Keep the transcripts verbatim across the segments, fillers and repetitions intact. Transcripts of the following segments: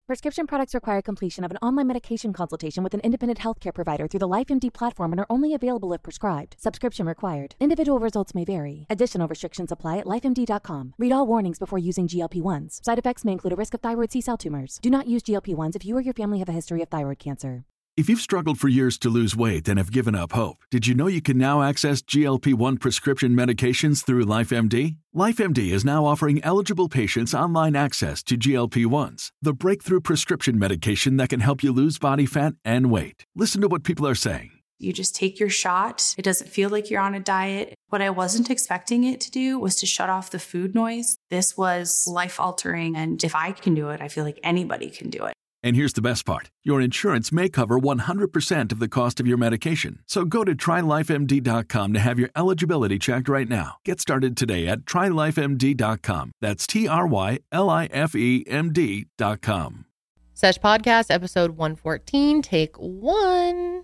Prescription products require completion of an online medication consultation with an independent healthcare provider through the LifeMD platform and are only available if prescribed. Subscription required. Individual results may vary. Additional restrictions apply at life M D dot com. Read all warnings before using G L P one s. Side effects may include a risk of thyroid C-cell tumors. Do not use G L P one s if you or your family have a history of thyroid cancer. If you've struggled for years to lose weight and have given up hope, did you know you can now access G L P one prescription medications through LifeMD? LifeMD is now offering eligible patients online access to G L P ones, the breakthrough prescription medication that can help you lose body fat and weight. Listen to what people are saying. You just take your shot. It doesn't feel like you're on a diet. What I wasn't expecting it to do was to shut off the food noise. This was life-altering, and if I can do it, I feel like anybody can do it. And here's the best part. Your insurance may cover one hundred percent of the cost of your medication. So go to try life M D dot com to have your eligibility checked right now. Get started today at try life M D dot com. That's T R Y L I F E M D dot com. Sesh Podcast, episode one fourteen, take one.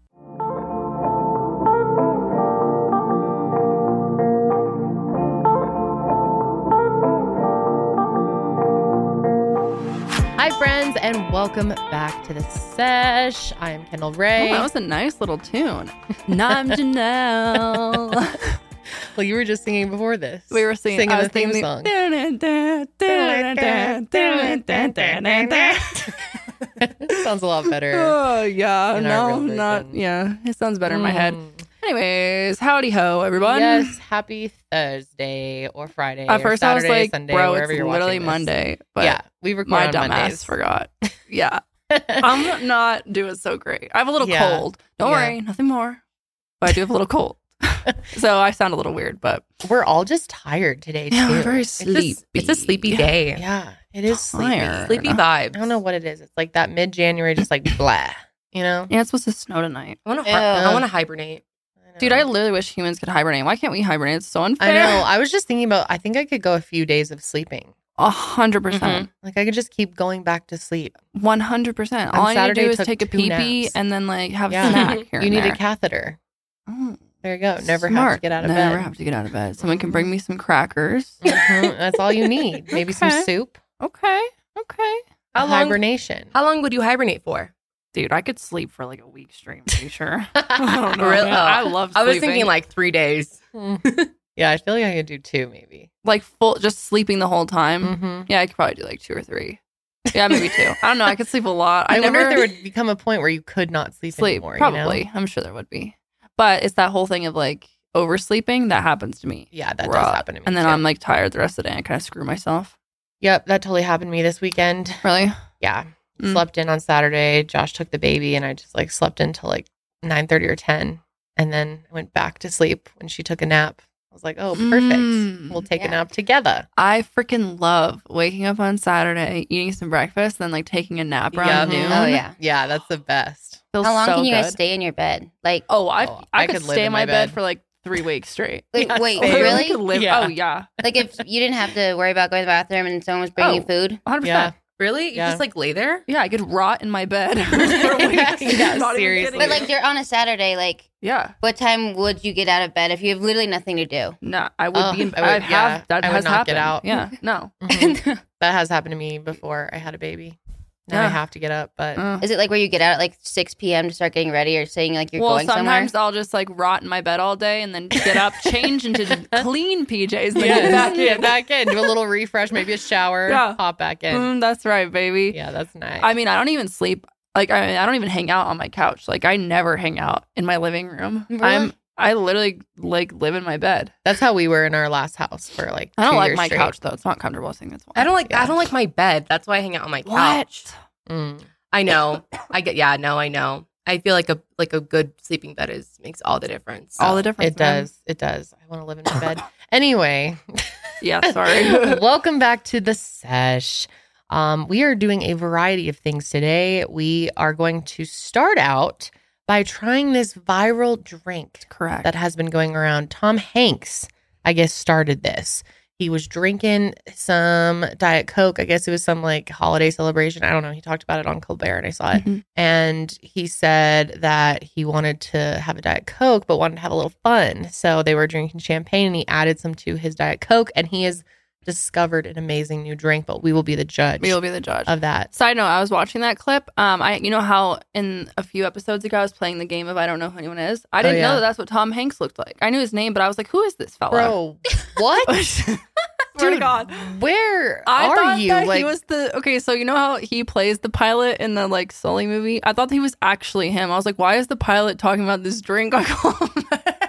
Hi, friends, and welcome back to the Sesh. I am Kendall Ray. Oh, that was a nice little tune. I'm Janelle. Well, you were just singing before this. We were singing, singing I the theme singing song. Sounds a lot better. Oh, yeah. in our No, real not, version. yeah. It sounds better in my head. Mm. Anyways, howdy ho, everyone. Yes, happy Thursday or Friday At or first Saturday, I was like, Sunday, bro, wherever it's you're literally watching this. Monday. But yeah, we record my on dumbass Mondays. forgot. Yeah. I'm not doing so great. I have a little Yeah. cold. Don't Yeah. worry, nothing more. But I do have a little cold. So I sound a little weird, but We're all just tired today, too. yeah, we're very It's a, sleepy. it's a sleepy Yeah. day. Yeah, it is sleepy. Tired. Sleepy vibes. I don't know what it is. It's like that mid-January, just like blah, you know? Yeah, it's supposed to snow tonight. I want to. Ew. I want to hibernate. Dude, I literally wish humans could hibernate. Why can't we hibernate? It's so I unfair. know. I was just thinking about, I think I could go a few days of sleeping. A hundred percent. Like I could just keep going back to sleep. One hundred percent. On All I need to Saturday, do is took take a two pee pee naps. and then like have Yeah. a snack here You and need there. a catheter. Oh, There you go. Never have to smart. get out of Never bed. have to get out of bed. Someone can bring me some crackers. Mhm. That's all you need. Maybe some Okay. soup. Okay. Okay. How long? Hibernation. How long would you hibernate for? Dude, I could sleep for like a week straight. I'm pretty sure. I don't know. Really? man. Oh. I love I sleeping. was thinking like three days. Yeah, I feel like I could do two, maybe. like full, just sleeping the whole time. Mm-hmm. Yeah, I could probably do like two or three. Yeah, maybe two. I don't know. I could sleep a lot. I, I wonder never if there would become a point where you could not sleep, sleep. anymore. Probably. You know? I'm sure there would be. But it's that whole thing of like oversleeping that happens to me. Yeah, that Rough. does happen to me. And then too. I'm like tired the rest of the day. I kind of screw myself. Yep, that totally happened to me this weekend. Really? Yeah. Mm. Slept in on Saturday. Josh took the baby and I just like slept until like nine thirty or ten. And then went back to sleep when she took a nap. I was like, oh, perfect. Mm. We'll take a Yeah. nap together. I freaking love waking up on Saturday, eating some breakfast, then like taking a nap around Yep. noon. Oh yeah. Yeah, that's the best. Feels How long so can you guys good. stay in your bed? Like, Oh, I Oh, I, I could, could live stay in in my my bed bed. for like three weeks straight. wait, Yeah, wait, same. I really? could live. Yeah. Oh yeah, Like if you didn't have to worry about going to the bathroom and someone was bringing you Oh. food? one hundred Yeah. percent. Really? You Yeah. just like lay there? Yeah, I could rot in my bed. for weeks. Yeah, Not even seriously. kidding But you. like you're on a Saturday, like yeah, what time would you get out of bed if you have literally nothing to do? no, I would Oh, be. In, I would- I have yeah, that I would has not happened. get out. Yeah, no. Mhm. That has happened to me before I had a baby. Now I Yeah. have to get up, but Uh. Is it like where you get out at like six p.m. to start getting ready or saying like you're well, going somewhere? sometimes I'll just like rot in my bed all day and then get up, change into clean P Js, and then yeah, get back get in. back in, do a little refresh, maybe a shower, Yeah. hop back in. Mm, that's right, baby. Yeah, that's nice. I mean, I don't even sleep. Like, I, I don't even hang out on my couch. Like, I never hang out in my living room. Really? I'm, I literally like live in my bed. That's how we were in our last house for like. I don't two like years my straight. couch though. It's not comfortable. I think that's why. I don't like Yeah. I don't like my bed. That's why I hang out on my couch. What? Mm. I know. I get yeah, no, I know. I feel like a like a good sleeping bed is makes all the difference. All the difference. It man. does. It does. I want to live in my bed. Anyway, Yeah. Sorry. welcome back to the sesh. Um, we are doing a variety of things today. We are going to start out by trying this viral drink Correct. that has been going around. Tom Hanks, I guess, started this. He was drinking some Diet Coke. I guess it was some like holiday celebration. I don't know. He talked about it on Colbert and I saw it. Mhm. And he said that he wanted to have a Diet Coke, but wanted to have a little fun. So they were drinking champagne and he added some to his Diet Coke. And he has discovered an amazing new drink, but we will be the judge We'll be the judge. of that. Side note, I was watching that clip. Um, I you know how in a few episodes ago I was playing the game of I don't know who anyone is. I didn't Oh, yeah. know that that's what Tom Hanks looked like. I knew his name, but I was like, who is this fella? Bro, what? Swear to Dude, God. where I are thought you? that Like, he was the okay. So you know how he plays the pilot in the like Sully movie? I thought he was actually him. I was like, why is the pilot talking about this drink? I call him.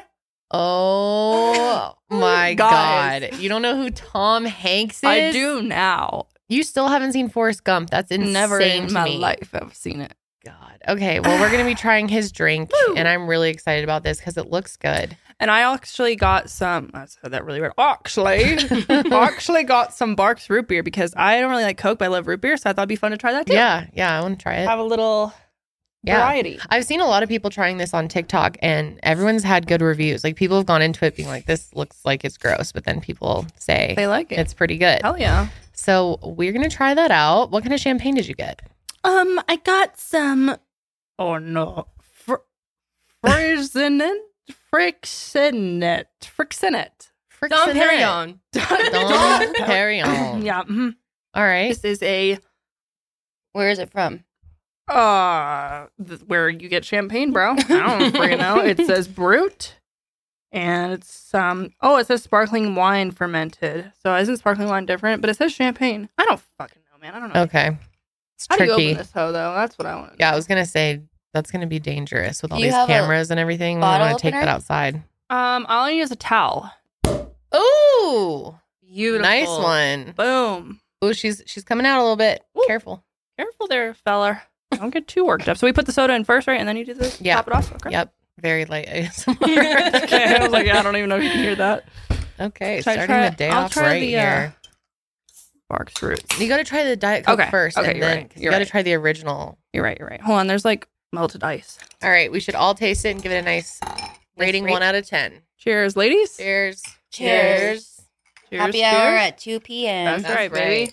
oh my Guys. God. You don't know who Tom Hanks is? I do now. You still haven't seen Forrest Gump. That's insane Never in to my me. life have seen it. God. Okay, well, we're going to be trying his drink, and I'm really excited about this because it looks good. And I actually got some. I said that really weird. Actually, actually got some Barks root beer because I don't really like Coke, but I love root beer, so I thought it'd be fun to try that too. Yeah, yeah, I want to try it. Have a little Yeah. variety. I've seen a lot of people trying this on TikTok, and everyone's had good reviews. Like, people have gone into it being like, this looks like it's gross, but then people say They like it. it's pretty good. Hell yeah. So we're going to try that out. What kind of champagne did you get? Um, I got some. Oh no, Fr- Frixinet, Frixinet, Frixinet. Dom Perignon. Dom Perignon. Yeah. mhm. All right. This is a Where is it from? uh th- where you get champagne, bro. I don't freaking know. It says Brut, and it's um oh it says sparkling wine fermented. So isn't sparkling wine different? But it says champagne. I don't fucking know, man. I don't know. Okay. It's How do you tricky. open this hoe though? That's what I want. Yeah, I was going to say that's going to be dangerous with all Do you these have a cameras and everything. We bottle want to take opener? that outside. Um, all I need is a towel. Ooh. Beautiful. Nice one. Boom. Oh, she's she's coming out a little bit. Ooh. Careful. Careful there, fella. Don't get too worked up. So we put the soda in first, right? And then you do the Yeah. top it off? Okay. Yep. Very light A S M R. Okay. I was like, yeah, I don't even know if you can hear that. Okay, Should I starting try- the day I'll off try right the, uh, here. Barks Roots. You got to try the Diet Coke Okay, first, okay, and you're then right, you you're got to right. try the original. You're right, you're right. Hold on, there's like melted ice. All right, we should all taste it and give it a nice rating, rate. one out of ten. Cheers, ladies. Cheers. Cheers. Cheers. Happy cheers. hour at two p.m. That's, That's right, right. baby.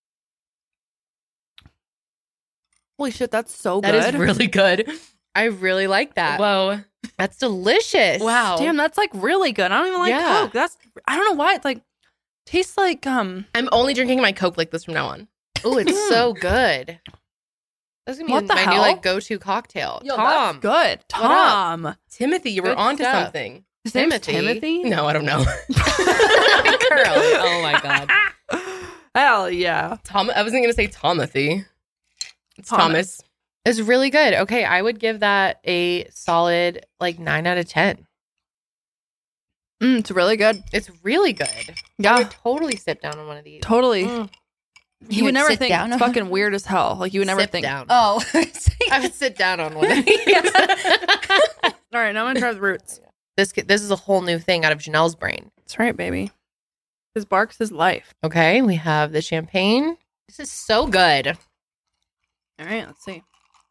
Holy shit, that's so That good. is really good. I really like that. Whoa. That's delicious. Wow. Damn, that's like really good. I don't even like Yeah. Coke. That's I don't know why. It's like tastes like um I'm only drinking my Coke like this from now on. Oh, it's so good. That's gonna be What the my new hell? like go-to cocktail. Yo, Tom. good. What up? Tom. Timothy, you were Good onto stuff. something. His name's Timothy? Timothy? No, I don't know. Girl. Oh my god. Hell yeah. Tom, I wasn't going to say Tomothy. It's Thomas. Thomas. It's really good. Okay, I would give that a solid like nine out of ten. Mm, it's really good. It's really good. I Yeah. would totally sit down on one of these. Totally. Mm. You, would never sit think down it's on- fucking weird as hell. Like you would never Sit think. down. Oh. I would sit down on one of these. All right, now I'm gonna try the roots. This this is a whole new thing out of Janelle's brain. That's right, baby. His Barks is life. Okay, we have the champagne. This is so good. All right, let's see.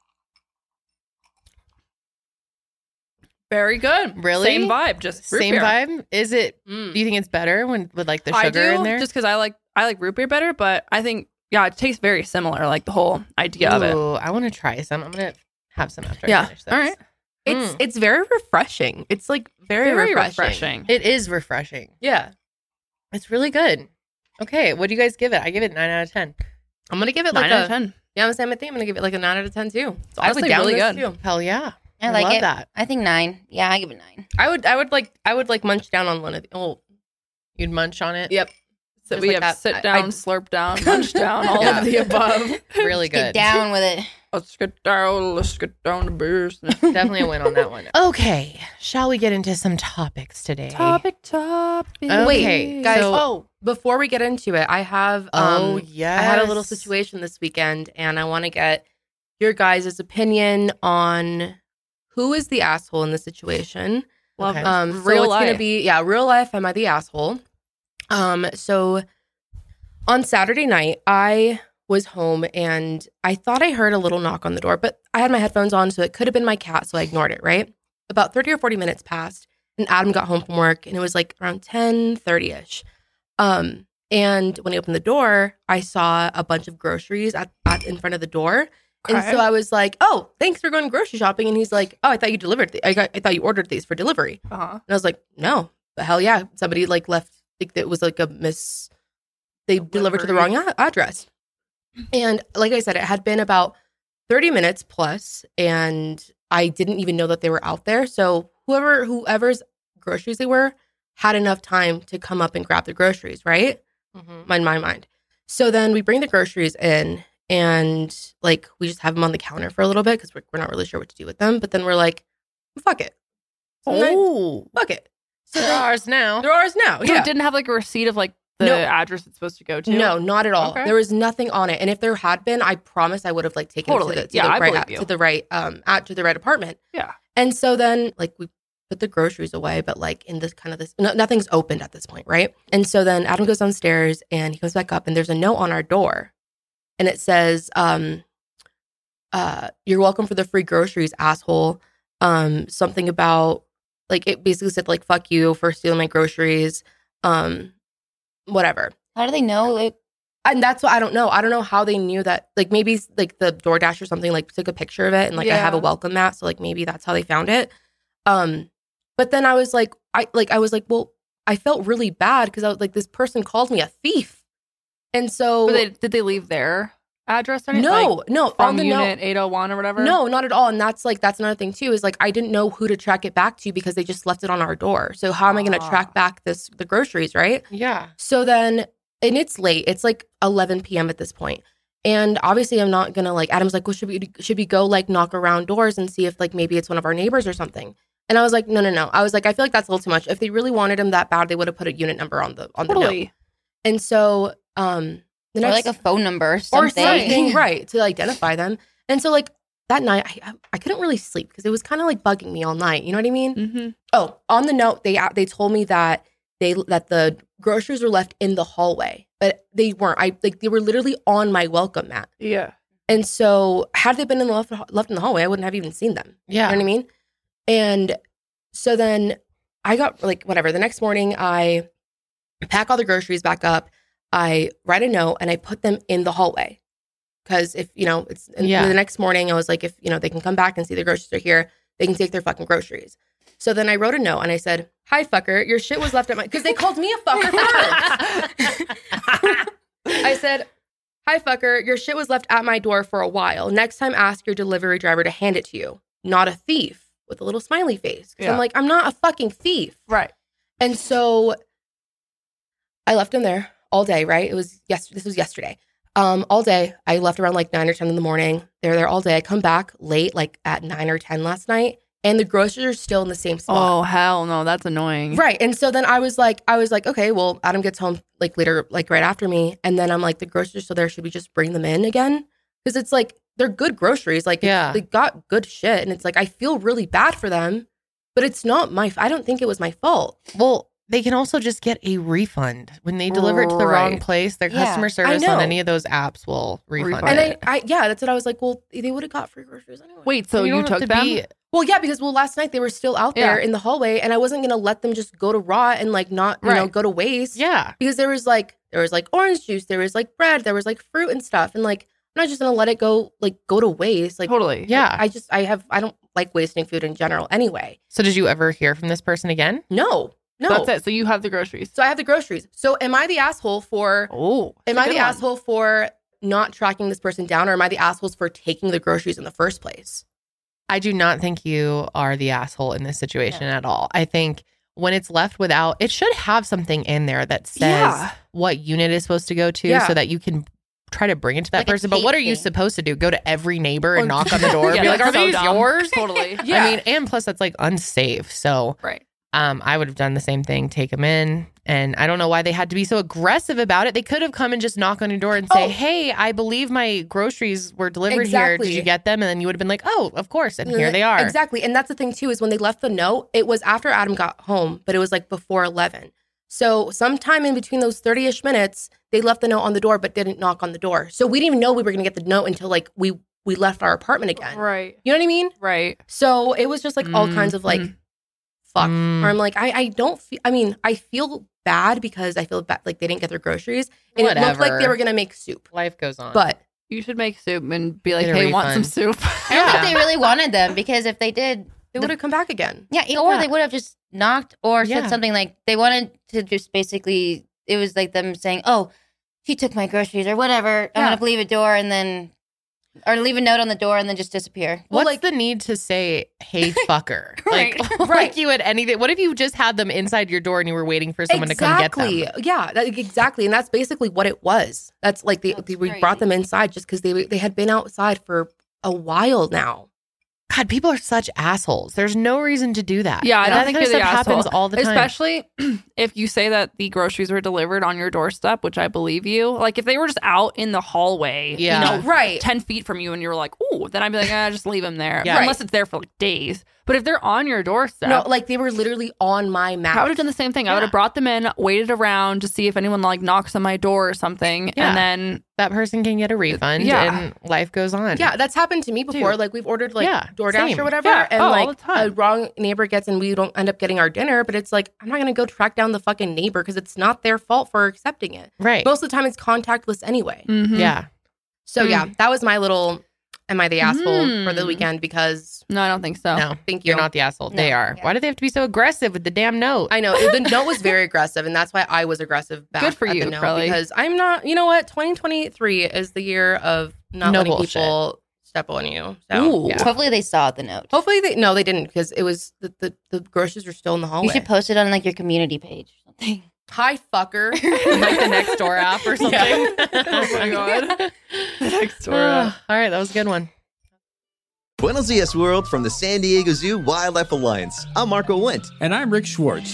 Very good. Really? Same vibe, just root Same beer. vibe. Is it? Mm. Do you think it's better when with like the I sugar do, in there? just because I like I like root beer better, but I think yeah, it tastes very similar. Like the whole idea of it. Ooh, I want to try some. I'm gonna have some after I Yeah. finish this. All right. It's Mm. it's very refreshing. It's like very, Very refreshing. refreshing. It is refreshing. Yeah. It's really good. Okay, what do you guys give it? I give it nine out of ten. I'm going to give it Nine like out a of ten. Yeah, I'm the same thing. I'm going to give it like a nine out of ten too. It's honestly I would down really this good. too. Hell yeah. I like love it. that. I think nine. Yeah, I give it nine. I would I would like I would like munch down on one of the oh You'd munch on it. yep. So Just we like have that. sit I- down, I- slurp down, munch down, all Yeah. of the above. Really Get good. down with it. Let's get down. Let's get down to business. Definitely a win on that one. Okay, shall we get into some topics today? Topic, topic. Okay, Wait, guys. so- oh, before we get into it, I have um Oh yes. I had a little situation this weekend, and I want to get your guys' opinion on who is the asshole in the situation. Love Okay. it. Um, Real so it's life. gonna be yeah, real life. Am I the asshole? Um, so on Saturday night, I was home and I thought I heard a little knock on the door, but I had my headphones on, so it could have been my cat, so I ignored it. Right, about thirty or forty minutes passed, and Adam got home from work, and it was like around ten thirty ish. Um, and when he opened the door, I saw a bunch of groceries at, at in front of the door. And Okay. so I was like, "Oh, thanks for going grocery shopping." And he's like, "Oh, I thought you delivered. The- I got. I thought you ordered these for delivery." Uh-huh. And I was like, "No, the hell yeah!" Somebody like left. Like it was like a mis they delivered to the wrong a- address. And like I said, it had been about thirty minutes plus, and I didn't even know that they were out there. So whoever, whoever's groceries they were had enough time to come up and grab the groceries, right? Mm-hmm. In my mind. So then we bring the groceries in, and like we just have them on the counter for a little bit because we're, we're not really sure what to do with them. But then we're like, fuck it. So oh, fuck it. So they're ours now. They're ours now. So yeah. it didn't have like a receipt of like the no. address it's supposed to go to? No, not at all. Okay. There was nothing on it. And if there had been, I promise I would have like taken totally. it to the, to yeah, the I right believe you. to the right um at to the right apartment. Yeah. And so then like we put the groceries away, but like in this kind of this no, nothing's opened at this point, right? And so then Adam goes downstairs and he comes back up and there's a note on our door. And it says, um, uh, you're welcome for the free groceries, asshole. Um, something about like it basically said like fuck you for stealing my groceries. Um, whatever. How do they know? Like, and that's what I don't know. I don't know how they knew that. Like maybe like the DoorDash or something like took a picture of it and like yeah. I have a welcome mat, so like maybe that's how they found it. Um, but then I was like, I like I was like, well, I felt really bad because I was like, this person called me a thief, and so But they, did they leave their address or anything? no, Like, no, from on the unit note, eight oh one or whatever? no, not at all. And that's like that's another thing too is like I didn't know who to track it back to because they just left it on our door. So how am I going to Ah. track back this the groceries, right? Yeah. So then, and it's late. It's like eleven p.m. at this point. And obviously I'm not going to like, Adam's like, well, should we, should we go like knock around doors and see if like maybe it's one of our neighbors or something? And I was like, no, no, no. I was like, I feel like that's a little too much. If they really wanted him that bad, they would have put a unit number on the, on the Totally. note. And so, um, the or next, like a phone number or something. or something, right, to identify them. And so like that night, I, I couldn't really sleep because it was kind of like bugging me all night. You know what I mean? Mm-hmm. Oh, on the note, they they told me that they that the groceries were left in the hallway, but they weren't. I like they were literally on my welcome mat. Yeah. And so had they been in the left, left in the hallway, I wouldn't have even seen them. Yeah. You know what I mean? And so then I got like whatever. The next morning, I pack all the groceries back up. I write a note and I put them in the hallway because if you know it's and Yeah. the next morning, I was like, if you know they can come back and see the groceries are here, they can take their fucking groceries. So then I wrote a note and I said, "Hi fucker, your shit was left at my," because they called me a fucker first. I said, "Hi fucker, your shit was left at my door for a while. Next time, ask your delivery driver to hand it to you, not a thief," with a little smiley face. Because Yeah. I'm like, I'm not a fucking thief. Right. And so I left him there all day, right? It was yes, this was yesterday. Um, all day. I left around like nine or ten in the morning. They were there all day. I come back late, like at nine or ten last night, and the groceries are still in the same spot. Oh, hell no. That's annoying. Right. And so then I was like, I was like, okay, well, Adam gets home like later, like right after me. And then I'm like, the groceries are still there. Should we just bring them in again? Because it's like, they're good groceries. Like, Yeah. they got good shit. And it's like, I feel really bad for them, but it's not my, I don't think it was my fault. Well, they can also just get a refund when they deliver it to the wrong Right. place. Their Yeah, customer I service know. on any of those apps will refund, Refund And I, it. I, yeah, that's what I was like, well, they would have got free groceries anyway. Wait, so you, don't have took to them? be- Well, yeah, because well, last night they were still out there Yeah. in the hallway, and I wasn't gonna let them just go to rot and like not, you know, Right. go to waste. yeah. Because there was like there was like orange juice, there was like bread, there was like fruit and stuff, and like I'm not just gonna let it go like go to waste. Like Totally. Yeah. I just I have I don't like wasting food in general anyway. So did you ever hear from this person again? No, no. That's it. So you have the groceries. So I have the groceries. So am I the asshole for? Oh. am that's a I good the one. asshole for not tracking this person down, or am I the assholes for taking the groceries in the first place? I do not think you are the asshole in this situation at all. I think when it's left without, it should have something in there that says Yeah. what unit is supposed to go to Yeah. so that you can try to bring it to that Like a person. But what are you tape thing. supposed to do? Go to every neighbor and Or- knock on the door and Yeah, be like, that's are so these dumb. yours? Totally. Yeah. I mean, and plus that's like unsafe. So Right. um, I would have done the same thing, take them in. And I don't know why they had to be so aggressive about it. They could have come and just knock on your door and say, Oh. hey, I believe my groceries were delivered Exactly. here. Did you get them? And then you would have been like, oh, of course. And And here then- they are. Exactly. And that's the thing too, is when they left the note, it was after Adam got home, but it was like before eleven. So sometime in between those thirty-ish minutes, they left the note on the door, but didn't knock on the door. So we didn't even know we were going to get the note until like we we left our apartment again. Right. You know what I mean? Right. So it was just like all kinds of like, Mhm. fuck. Mm. Or I'm like, I, I don't feel, I mean, I feel bad because I feel bad, like they didn't get their groceries. And it looked like Whatever. they were going to make soup. Life goes on. But You should make soup and be like, Get a hey, want some refund. soup? I don't know if they really wanted them because if they did, they would have come back again. yeah, or Yeah. they would have just knocked or Yeah. said something like they wanted to just basically. It was like them saying, "Oh, he took my groceries or whatever. I'm Yeah. gonna leave a door and then, or leave a note on the door and then just disappear. What's like- the need to say, hey, fucker? Right. Like, Right. like you had anything. What if you just had them inside your door and you were waiting for someone exactly. to come get them? Yeah, that, exactly. And that's basically what it was. That's like they, That's they we crazy. brought them inside just because they they had been outside for a while now. God, people are such assholes. There's no reason to do that. Yeah, I don't that think kind of you're the stuff happens asshole. all the time. Especially if you say that the groceries were delivered on your doorstep, which I believe you. Like if they were just out in the hallway, Yeah. you know, Right. ten feet from you, and you were like, "Ooh," then I'd be like, "Ah, just leave them there." Yeah. Unless it's there for like days. But if they're on your doorstep, No, like they were literally on my map. I would have done the same thing. I would have brought them in, waited around to see if anyone like knocks on my door or something, Yeah. and then that person can get a refund Yeah. and life goes on. Yeah, that's happened to me before. Dude. Like we've ordered like Yeah, DoorDash same. or whatever, Yeah. and Oh, all like the time. a wrong neighbor gets and we don't end up getting our dinner. But it's like I'm not gonna go track down the fucking neighbor because it's not their fault for accepting it. Right. Most of the time, it's contactless anyway. Mhm. Yeah. So Mm. yeah, that was my little. Am I the asshole for the Mm. weekend? Because No, I don't think so. No, thank you. you're not the asshole. They No. are. Yeah. Why do they have to be so aggressive with the damn note? I know it- the note was very aggressive, and that's why I was aggressive back. Good for at you, the note Crowley. because I'm not. You know what? twenty twenty-three is the year of not No letting bullshit. people step on you. So Ooh. Yeah. Hopefully they saw the note. hopefully they no, they didn't because it was the, the the groceries were still in the hallway. You should post it on like your community page or something. Hi, fucker. Like the next door app or something. Oh my God. Next door app. All right, that was a good one. Buenos dias, world, from the San Diego Zoo Wildlife Alliance. I'm Marco Wendt. And I'm Rick Schwartz.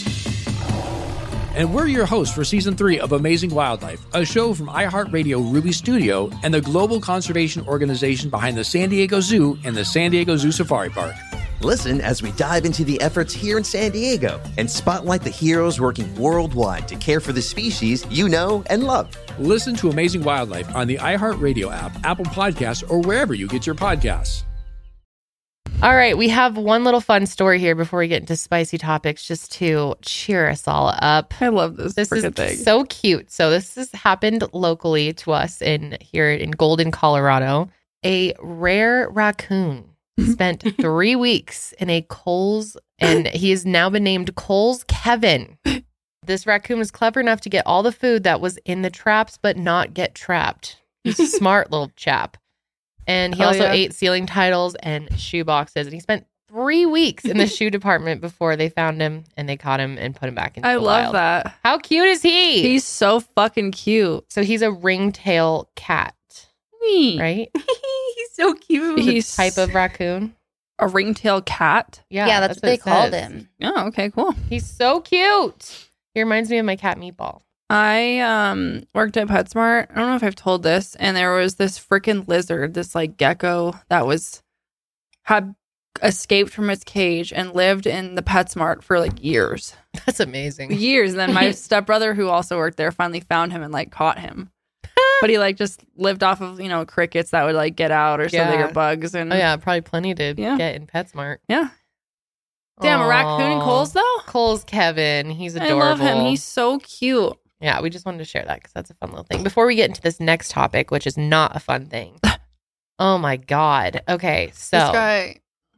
And we're your hosts for season three of Amazing Wildlife, a show from iHeartRadio Ruby Studio and the global conservation organization behind the San Diego Zoo and the San Diego Zoo Safari Park. Listen as we dive into the efforts here in San Diego and spotlight the heroes working worldwide to care for the species you know and love. Listen to Amazing Wildlife on the iHeartRadio app, Apple Podcasts, or wherever you get your podcasts. All right, we have one little fun story here before we get into spicy topics, just to cheer us all up. I love this. This is freaking thing. so cute. So this has happened locally to us in here in Golden, Colorado. A rare raccoon spent three weeks in a Coles, and he has now been named Coles Kevin. This raccoon was clever enough to get all the food that was in the traps, but not get trapped. He's a smart little chap. And he Hell also yeah. ate ceiling tiles and shoe boxes. And he spent three weeks in the shoe department before they found him and they caught him and put him back into I the love wild. that. How cute is he? He's so fucking cute. so he's a ringtail cat, right? He's so cute. He's Type of raccoon. a ringtail cat. Yeah, Yeah, that's, what they it called says. him. Oh, okay, cool. He's so cute. He reminds me of my cat Meatball. I um worked at PetSmart. I don't know if I've told this, and there was this freaking lizard, this like gecko that was had escaped from its cage and lived in the PetSmart for like years, That's amazing. years. And then my stepbrother, who also worked there, finally found him and like caught him. But he like just lived off of you know crickets that would like get out or something Yeah. or bugs and Oh yeah, probably plenty to Yeah. get in PetSmart. yeah. Damn, a raccoon and Aw. Coles though. Cole's Kevin. He's I adorable. love him. He's so cute. Yeah, we just wanted to share that because that's a fun little thing. Before we get into this next topic, which is not a fun thing. Oh my God. Okay, so This guy.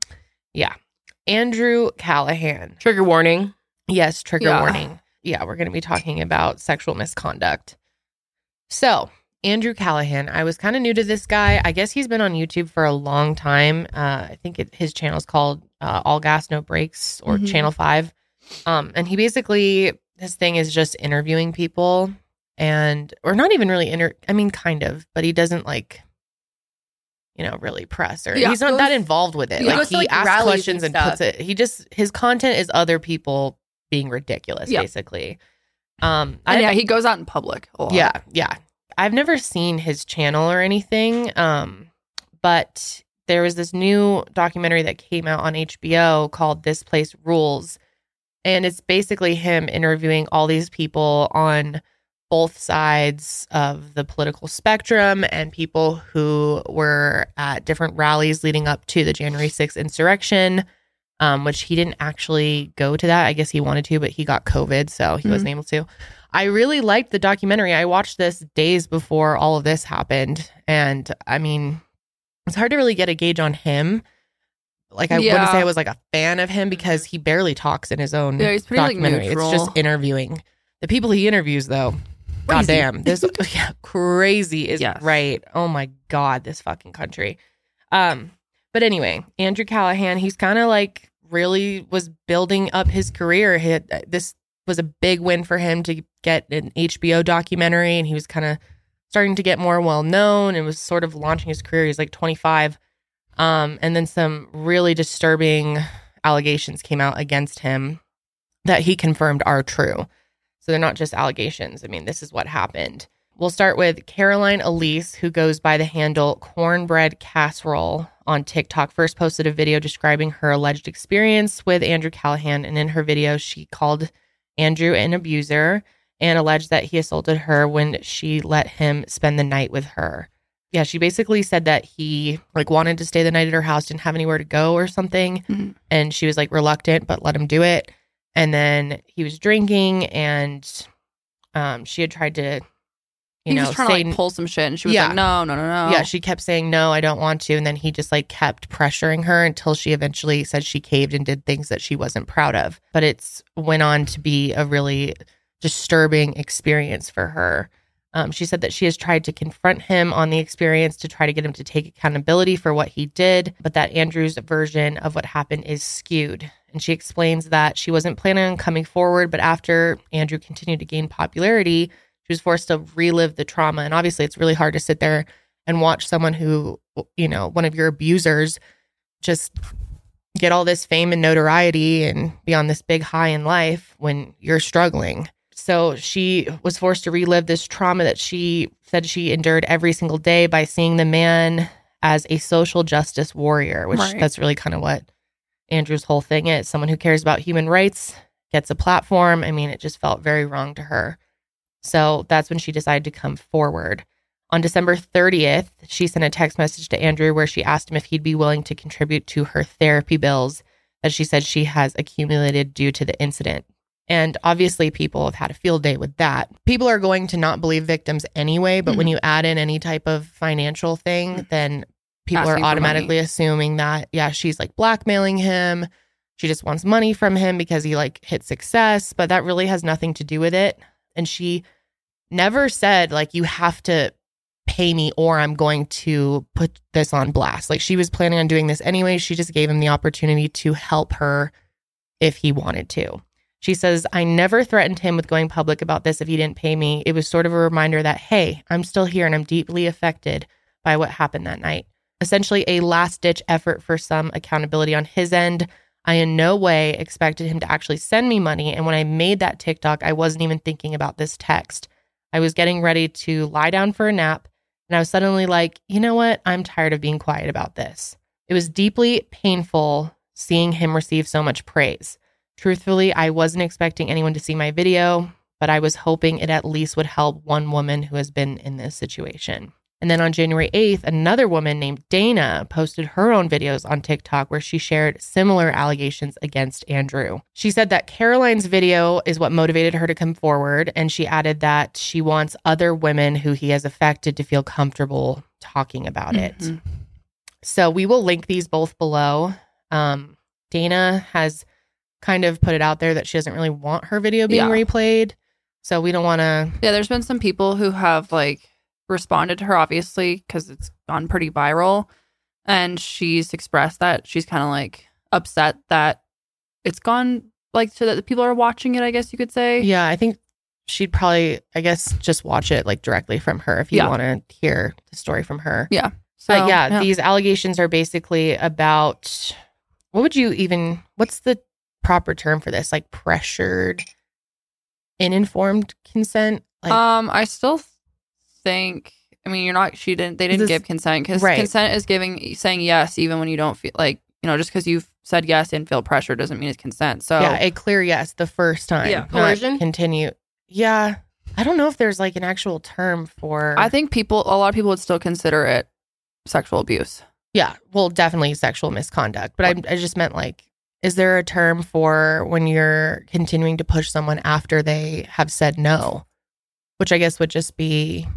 Andrew Callahan. Trigger warning. Yes, trigger Yeah. warning. Yeah, we're going to be talking about sexual misconduct. So, Andrew Callahan, I was kind of new to this guy. I guess he's been on YouTube for a long time. Uh, I think it, his channel is called uh, All Gas No Breaks or Mhm. Channel five. Um, and he basically, his thing is just interviewing people and, or not even really, inter- I mean, kind of, but he doesn't like, you know, really press or Yeah. he's not Goes- that involved with it. he Like goes to, he like, asks rallies questions and, and puts it, he just, his content is other people being ridiculous, Yeah. basically. Um, And I, yeah, he goes out in public. A lot. yeah, yeah. I've never seen his channel or anything. Um, but there was this new documentary that came out on H B O called This Place Rules. And it's basically him interviewing all these people on both sides of the political spectrum and people who were at different rallies leading up to the January sixth insurrection, um, which he didn't actually go to that. I guess he wanted to, but he got COVID, so he Mhm. wasn't able to. I really liked the documentary. I watched this days before all of this happened. And I mean, it's hard to really get a gauge on him. Like, I wouldn't Yeah. say I was like a fan of him because he barely talks in his own Yeah, he's pretty, like, documentary. neutral. It's just interviewing. The people he interviews, though, goddamn, this yeah, crazy is Yes. right. Oh my God, this fucking country. Um, but anyway, Andrew Callahan, he's kind of like really was building up his career. He had, this was a big win for him to get an H B O documentary, and he was kind of starting to get more well known and was sort of launching his career. He's like twenty-five. Um, and then some really disturbing allegations came out against him that he confirmed are true. So they're not just allegations. I mean, this is what happened. We'll start with Caroline Elise, who goes by the handle Cornbread Casserole on TikTok. First posted a video describing her alleged experience with Andrew Callahan. And in her video, she called Andrew an abuser and alleged that he assaulted her when she let him spend the night with her. Yeah, she basically said that he like wanted to stay the night at her house, didn't have anywhere to go or something. Mm-hmm. And she was like reluctant, but let him do it. And then he was drinking, and um, she had tried to, you he know, was trying say, to like pull some shit, and she was Yeah. like, "No, no, no, no." yeah, she kept saying, no, I don't want to. And then he just like kept pressuring her until she eventually said she caved and did things that she wasn't proud of. But it's went on to be a really disturbing experience for her. Um, she said that she has tried to confront him on the experience to try to get him to take accountability for what he did, but that Andrew's version of what happened is skewed. And she explains that she wasn't planning on coming forward, but after Andrew continued to gain popularity, she was forced to relive the trauma. And obviously, it's really hard to sit there and watch someone who, you know, one of your abusers just get all this fame and notoriety and be on this big high in life when you're struggling. So she was forced to relive this trauma that she said she endured every single day by seeing the man as a social justice warrior, which Right. that's really kind of what Andrew's whole thing is. Someone who cares about human rights, gets a platform. I mean, it just felt very wrong to her. So that's when she decided to come forward. On December thirtieth, she sent a text message to Andrew where she asked him if he'd be willing to contribute to her therapy bills that she said she has accumulated due to the incident. And obviously, people have had a field day with that. People are going to not believe victims anyway, but mm-hmm. when you add in any type of financial thing, mm-hmm. then people Asking are automatically assuming that, yeah, she's like blackmailing him. She just wants money from him because he like hit success, but that really has nothing to do with it. And she never said like, you have to pay me or I'm going to put this on blast. Like she was planning on doing this anyway. She just gave him the opportunity to help her if he wanted to. She says, I never threatened him with going public about this if he didn't pay me. It was sort of a reminder that, hey, I'm still here and I'm deeply affected by what happened that night. Essentially a last-ditch effort for some accountability on his end. I in no way expected him to actually send me money. And when I made that TikTok, I wasn't even thinking about this text. I was getting ready to lie down for a nap. And I was suddenly like, you know what? I'm tired of being quiet about this. It was deeply painful seeing him receive so much praise. Truthfully, I wasn't expecting anyone to see my video, but I was hoping it at least would help one woman who has been in this situation. And then on January eighth, another woman named Dana posted her own videos on TikTok where she shared similar allegations against Andrew. She said that Caroline's video is what motivated her to come forward, and she added that she wants other women who he has affected to feel comfortable talking about mm-hmm. it. So we will link these both below. Um, Dana has kind of put it out there that she doesn't really want her video being yeah. replayed. So we don't want to... Yeah, there's been some people who have like responded to her, obviously, because it's gone pretty viral. And she's expressed that she's kind of like upset that it's gone like so that the people are watching it, I guess you could say. Yeah, I think she'd probably, I guess, just watch it like directly from her if you yeah. want to hear the story from her. Yeah. So, but yeah, yeah, these allegations are basically about... What would you even... What's the proper term for this? Like pressured, uninformed consent? Like, um, I still think, I mean, you're not, she didn't, they didn't this, give consent because right. consent is giving, saying yes, even when you don't feel like, you know, just because you've said yes and feel pressure doesn't mean it's consent. So yeah, a clear yes the first time. Yeah. Coercion? Continue. Yeah. I don't know if there's like an actual term for. I think people, a lot of people would still consider it sexual abuse. Yeah. Well, definitely sexual misconduct. But I, I just meant like, is there a term for when you're continuing to push someone after they have said no? Which I guess would just be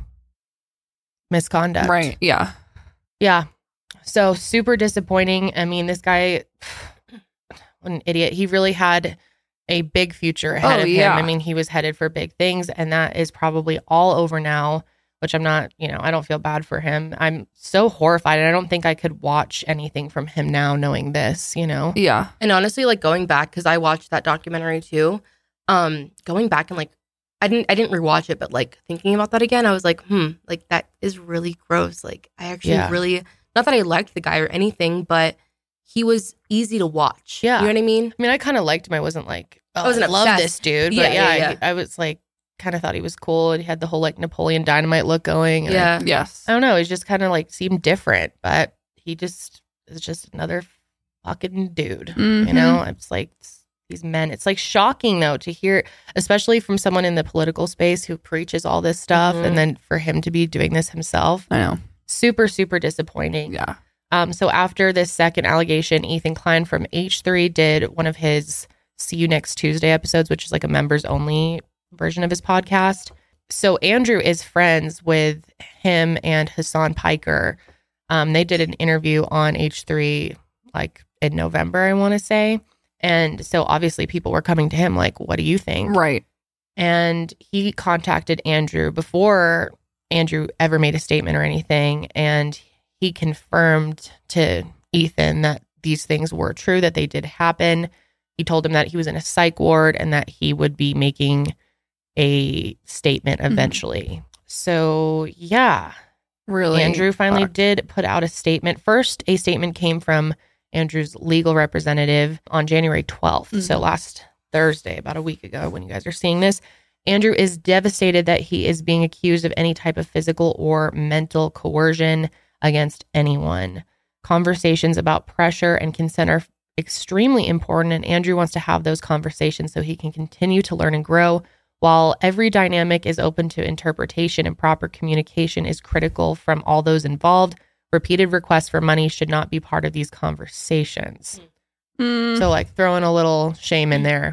misconduct. Right. Yeah. Yeah. So super disappointing. I mean, this guy, what an idiot. He really had a big future ahead Oh, of him. yeah. I mean, he was headed for big things, and that is probably all over now, which I'm not, you know, I don't feel bad for him. I'm so horrified, and I don't think I could watch anything from him now knowing this, you know? Yeah. And honestly, like going back, because I watched that documentary too, um, going back and like, I didn't I didn't rewatch it, but like thinking about that again, I was like, hmm, like that is really gross. Like I actually Yeah. really, not that I liked the guy or anything, but he was easy to watch. Yeah. You know what I mean? I mean, I kind of liked him. I wasn't like, oh, I, I wasn't love obsessed. this dude. Yeah, But yeah, yeah, yeah. I, I was like, kind of thought he was cool. And he had the whole like Napoleon Dynamite look going. And Yeah. Yes. I don't know. He just kind of like seemed different, but he just is just another fucking dude. Mhm. You know, it's like these men. It's like shocking though to hear, especially from someone in the political space who preaches all this stuff, Mhm. and then for him to be doing this himself. I know. Super, super disappointing. Yeah. Um, so after this second allegation, Ethan Klein from H three did one of his See You Next Tuesday episodes, which is like a members only version of his podcast. So Andrew is friends with him and Hassan Piker. Um, they did an interview on H three like in November, I want to say. And so obviously people were coming to him like, what do you think? Right. And he contacted Andrew before Andrew ever made a statement or anything. And he confirmed to Ethan that these things were true, that they did happen. He told him that he was in a psych ward and that he would be making a statement eventually. Mm-hmm. So, yeah. Really? Andrew finally fucked. did put out a statement. First, a statement came from Andrew's legal representative on January twelfth. Mm-hmm. So last Thursday, about a week ago when you guys are seeing this. Andrew is devastated that he is being accused of any type of physical or mental coercion against anyone. Conversations about pressure and consent are extremely important, and Andrew wants to have those conversations so he can continue to learn and grow. While every dynamic is open to interpretation and proper communication is critical from all those involved, repeated requests for money should not be part of these conversations. Mm. So, like, throwing a little shame in there.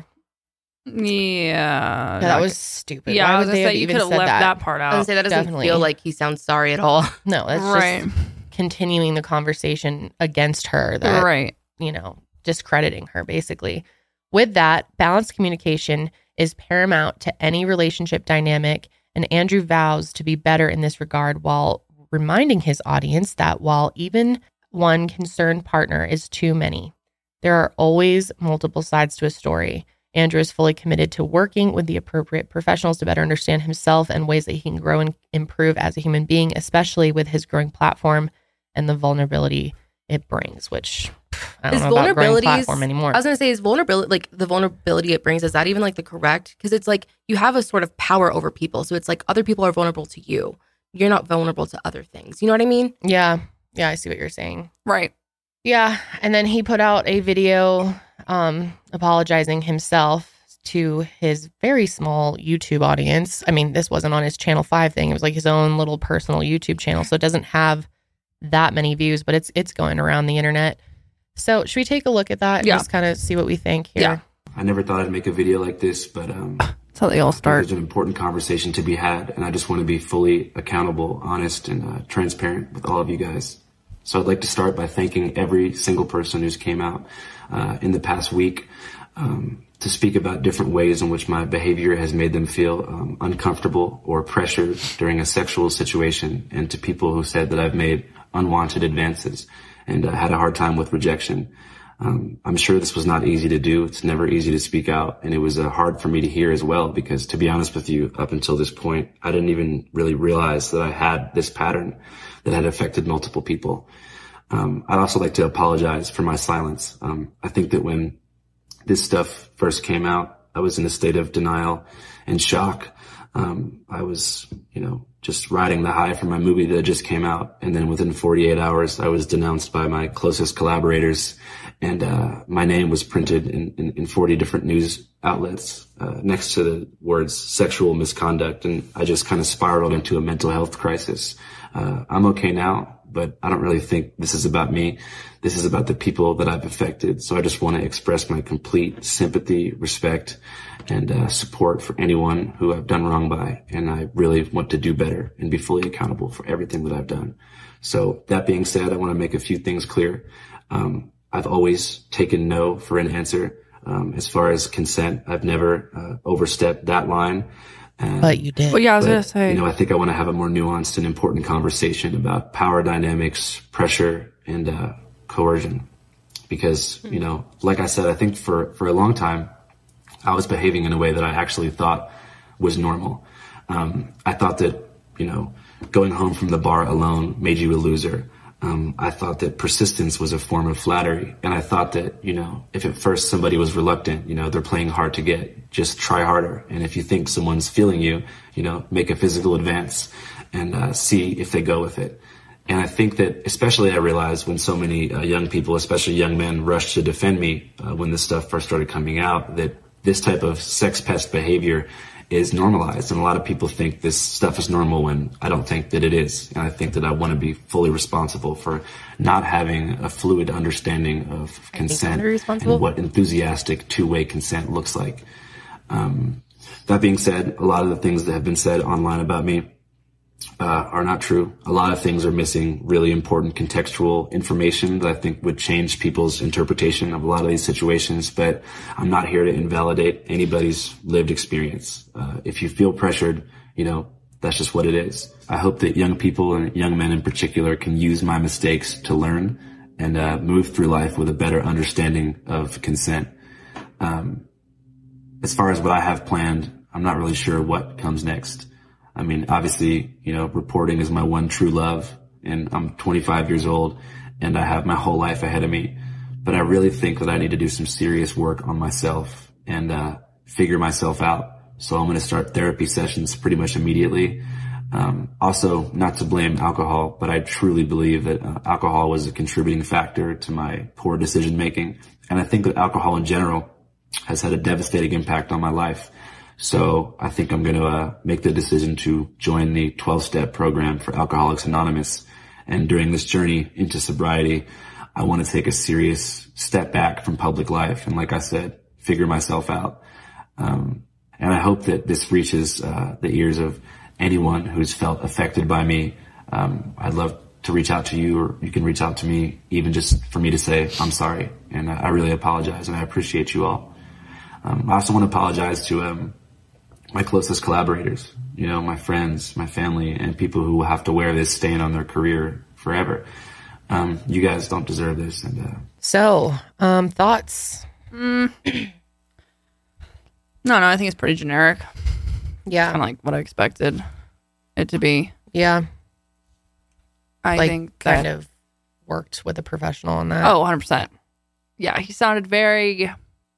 Yeah. Yeah, that was stupid. Yeah, Why I was would gonna they say have you even could have said left that, that? part I was gonna out. say that doesn't Definitely. feel like he sounds sorry at all. No, that's Right. just continuing the conversation against her. That, Right. you know, discrediting her, basically. With that, balanced communication is paramount to any relationship dynamic, and Andrew vows to be better in this regard while reminding his audience that while even one concerned partner is too many, there are always multiple sides to a story. Andrew is fully committed to working with the appropriate professionals to better understand himself and ways that he can grow and improve as a human being, especially with his growing platform and the vulnerability it brings, which pff, I don't His know about growing vulnerabilities- platform anymore. I was gonna say his vulnerability, like the vulnerability it brings, is that even like the correct? Because it's like you have a sort of power over people, so it's like other people are vulnerable to you. You're not vulnerable to other things. You know what I mean? yeah. Yeah, I see what you're saying. Right. Yeah. And then he put out a video um, apologizing himself to his very small YouTube audience. I mean, this wasn't on his Channel five thing. It was like his own little personal YouTube channel. So it doesn't have that many views, but it's it's going around the internet. So should we take a look at that and Yeah. just kind of see what we think here? Yeah. I never thought I'd make a video like this, but um, That's how they all start. there's an important conversation to be had, and I just want to be fully accountable, honest, and uh, transparent with all of you guys. So I'd like to start by thanking every single person who's came out uh, in the past week um, to speak about different ways in which my behavior has made them feel um, uncomfortable or pressured during a sexual situation, and to people who said that I've made unwanted advances and uh, had a hard time with rejection. Um, I'm sure this was not easy to do. It's never easy to speak out. And it was uh, hard for me to hear as well, because to be honest with you, up until this point, I didn't even really realize that I had this pattern that had affected multiple people. Um, I'd also like to apologize for my silence. Um, I think that when this stuff first came out, I was in a state of denial and shock. Um, I was, you know, just riding the high from my movie that just came out. And then within forty-eight hours, I was denounced by my closest collaborators. And, uh, my name was printed in, in, in forty different news outlets, uh, next to the words sexual misconduct. And I just kind of spiraled into a mental health crisis. Uh, I'm okay now, but I don't really think this is about me. This is about the people that I've affected. So I just want to express my complete sympathy, respect, and uh, support for anyone who I've done wrong by. And I really want to do better and be fully accountable for everything that I've done. So that being said, I want to make a few things clear. Um, I've always taken no for an answer. Um, as far as consent, I've never uh, overstepped that line. And, but you did. Well, yeah, I was but, going to say. You know, I think I want to have a more nuanced and important conversation about power dynamics, pressure, and uh, coercion. Because, you know, like I said, I think for, for a long time, I was behaving in a way that I actually thought was normal. Um, I thought that, you know, going home from the bar alone made you a loser. Um, I thought that persistence was a form of flattery. And I thought that, you know, if at first somebody was reluctant, you know, they're playing hard to get, just try harder. And if you think someone's feeling you, you know, make a physical advance and uh, see if they go with it. And I think that especially I realized when so many uh, young people, especially young men, rushed to defend me uh, when this stuff first started coming out, that this type of sex pest behavior is normalized. And a lot of people think this stuff is normal when I don't think that it is. And I think that I want to be fully responsible for not having a fluid understanding of consent and what enthusiastic two-way consent looks like. Um, that being said, a lot of the things that have been said online about me Uh, are not true. A lot of things are missing really important contextual information that I think would change people's interpretation of a lot of these situations, but I'm not here to invalidate anybody's lived experience. Uh, if you feel pressured, you know, that's just what it is. I hope that young people and young men in particular can use my mistakes to learn and uh, move through life with a better understanding of consent. Um, as far as what I have planned, I'm not really sure what comes next. I mean, obviously, you know, reporting is my one true love, and I'm twenty-five years old and I have my whole life ahead of me. But I really think that I need to do some serious work on myself and, uh, figure myself out. So I'm going to start therapy sessions pretty much immediately. Um, also, not to blame alcohol, but I truly believe that uh, alcohol was a contributing factor to my poor decision making. And I think that alcohol in general has had a devastating impact on my life. So I think I'm going to uh, make the decision to join the twelve-step program for Alcoholics Anonymous. And during this journey into sobriety, I want to take a serious step back from public life. And like I said, figure myself out. Um, and I hope that this reaches uh, the ears of anyone who's felt affected by me. Um, I'd love to reach out to you, or you can reach out to me, even just for me to say, I'm sorry. And I really apologize, and I appreciate you all. Um, I also want to apologize to um, my closest collaborators, you know, my friends, my family, and people who will have to wear this stain on their career forever. Um, you guys don't deserve this. And uh, so, um, thoughts? Mm. No, no, I think it's pretty generic. Yeah, kind of like what I expected it to be. Yeah, I like, think kind that, of worked with a professional on that. Oh, one hundred percent. Yeah, he sounded very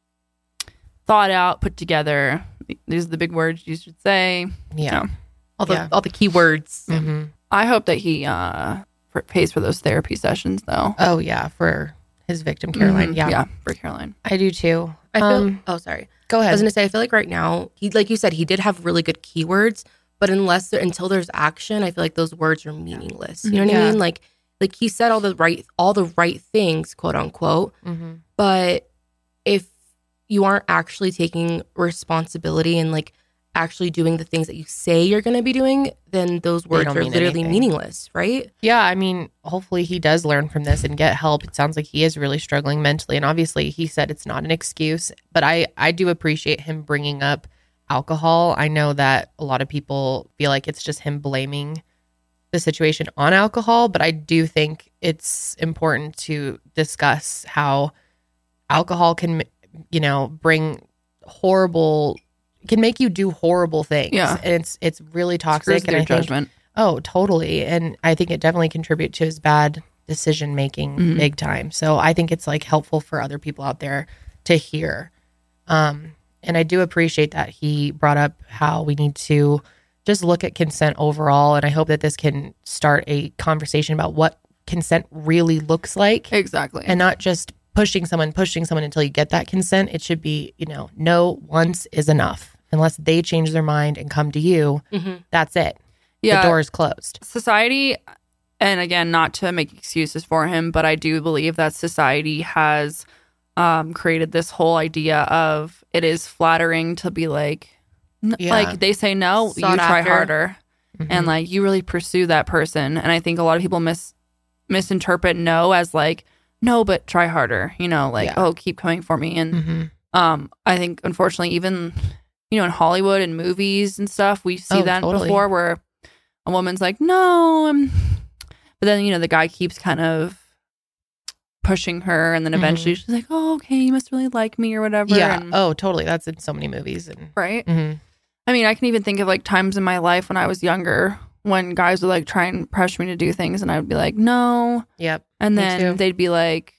thought out, put together. These are the big words you should say. Yeah. You know. All the Yeah. all the key words. Mm-hmm. I hope that he uh, for, pays for those therapy sessions, though. Oh, yeah, for his victim, Caroline. Mhm. Yeah. Yeah, for Caroline. I do too. I feel, Um, oh, sorry. go I ahead. was going to say, I feel like right now, he, like you said, he did have really good keywords, but unless there, until there's action, I feel like those words are meaningless. You know what Yeah. I mean? Like, like he said all the right, all the right things, quote unquote. mm-hmm. But if you aren't actually taking responsibility and like actually doing the things that you say you're going to be doing, then those words don't are mean literally anything. meaningless, right? Yeah, I mean, hopefully he does learn from this and get help. It sounds like he is really struggling mentally. And obviously he said it's not an excuse, but I, I do appreciate him bringing up alcohol. I know that a lot of people feel like it's just him blaming the situation on alcohol, but I do think it's important to discuss how alcohol can, you know, bring horrible, can make you do horrible things. Yeah. And it's, it's really toxic. Screws And their I think, judgment. oh, totally. And I think it definitely contributes to his bad decision making Mhm. big time. So I think it's like helpful for other people out there to hear. Um, and I do appreciate that he brought up how we need to just look at consent overall. And I hope that this can start a conversation about what consent really looks like. Exactly. And not just pushing someone, pushing someone until you get that consent. It should be, you know, no once is enough. Unless they change their mind and come to you, Mm-hmm. that's it. Yeah. The door is closed. Society, and again, not to make excuses for him, but I do believe that society has um, created this whole idea of it is flattering to be like, n- Yeah. like they say no, Sought you try after. harder, Mhm. and like you really pursue that person. And I think a lot of people mis misinterpret no as like no, but try harder. You know, like Yeah. oh, keep coming for me. And Mhm. Um, I think unfortunately, even you know, in Hollywood and movies and stuff, we see Oh, that totally. before where a woman's like, no, I'm, but then you know the guy keeps kind of pushing her, and then eventually Mhm. she's like, oh, okay, you must really like me or whatever. Yeah. and, Oh, totally. That's in so many movies. And right. Mhm. I mean, I can even think of like times in my life when I was younger when guys would like try and pressure me to do things, and I would be like, no. Yep. And Me then too. they'd be like,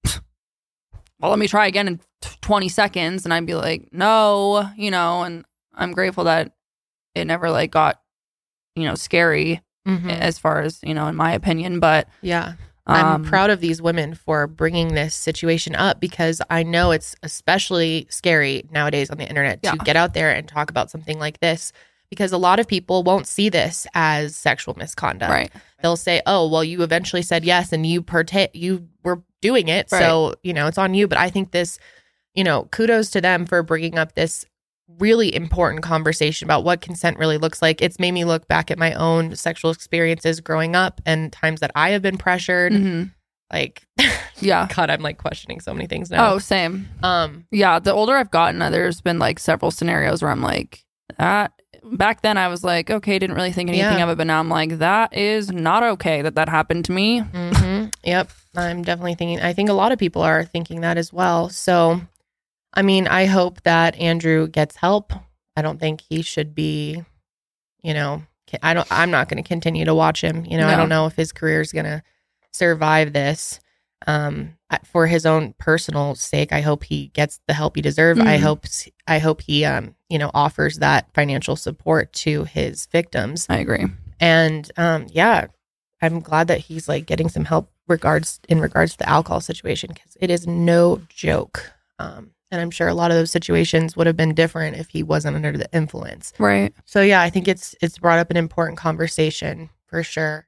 well, let me try again in t- twenty seconds. And I'd be like, no, you know, and I'm grateful that it never like got, you know, scary Mhm. as far as, you know, in my opinion. But Yeah. um, I'm proud of these women for bringing this situation up because I know it's especially scary nowadays on the internet to Yeah. get out there and talk about something like this because a lot of people won't see this as sexual misconduct. Right. They'll say, "Oh, well, you eventually said yes and you parta- you were doing it, so, you know, it's on you." But I think this, you know, kudos to them for bringing up this really important conversation about what consent really looks like. It's made me look back at my own sexual experiences growing up and times that I have been pressured. mhm. Like, yeah. God, I'm like questioning so many things now. Oh, same. Um, Yeah. The older I've gotten, uh, there's been like several scenarios where I'm like, that. Back then, I was like, okay, didn't really think anything Yeah. of it. But now I'm like, that is not okay that that happened to me. mhm. Yep. I'm definitely thinking, I think a lot of people are thinking that as well. So, I mean, I hope that Andrew gets help. I don't think he should be, you know, ca- I don't, I'm not going to continue to watch him. You know, I No. don't know if his career is going to survive this. Um, I- for his own personal sake, I hope he gets the help he deserves. I Mhm. hope, s- I hope he, um, you know, offers that financial support to his victims. I agree. And, um, yeah, I'm glad that he's like getting some help regards in regards to the alcohol situation because it is no joke. Um, and I'm sure a lot of those situations would have been different if he wasn't under the influence. Right. So yeah, I think it's it's brought up an important conversation for sure.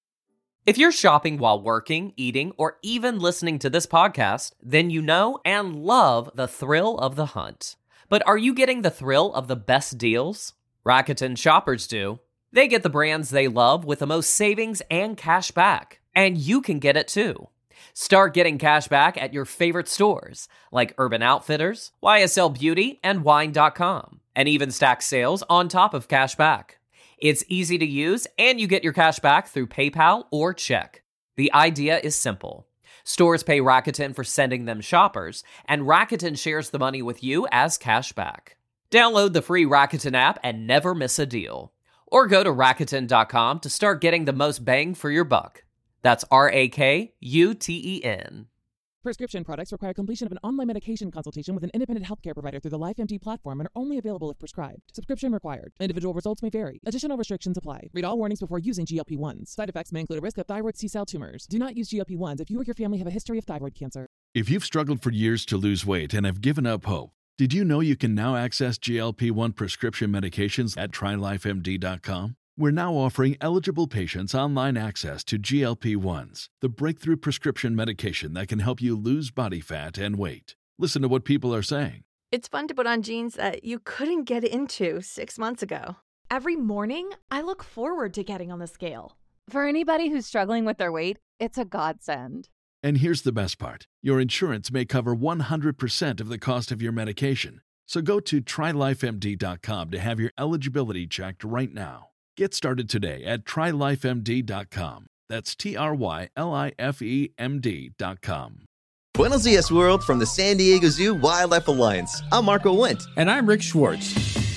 If you're shopping while working, eating, or even listening to this podcast, then you know and love the thrill of the hunt. But are you getting the thrill of the best deals? Rakuten shoppers do. They get the brands they love with the most savings and cash back. And you can get it too. Start getting cash back at your favorite stores like Urban Outfitters, Y S L Beauty, and Wine dot com, and even stack sales on top of cash back. It's easy to use, and you get your cash back through PayPal or check. The idea is simple. Stores pay Rakuten for sending them shoppers, and Rakuten shares the money with you as cash back. Download the free Rakuten app and never miss a deal. Or go to Rakuten dot com to start getting the most bang for your buck. That's R A K U T E N. Prescription products require completion of an online medication consultation with an independent healthcare provider through the LifeMD platform and are only available if prescribed. Subscription required. Individual results may vary. Additional restrictions apply. Read all warnings before using G L P ones. Side effects may include a risk of thyroid C-cell tumors. Do not use G L P ones if you or your family have a history of thyroid cancer. If you've struggled for years to lose weight and have given up hope, did you know you can now access G L P one prescription medications at try life M D dot com? We're now offering eligible patients online access to G L P ones, the breakthrough prescription medication that can help you lose body fat and weight. Listen to what people are saying. It's fun to put on jeans that you couldn't get into six months ago. Every morning, I look forward to getting on the scale. For anybody who's struggling with their weight, it's a godsend. And here's the best part. Your insurance may cover one hundred percent of the cost of your medication. So go to try life M D dot com to have your eligibility checked right now. Get started today at try life M D dot com. That's T R Y L I F E M D dot com. Buenos Dias, world, from the San Diego Zoo Wildlife Alliance. I'm Marco Wendt. And I'm Rick Schwartz.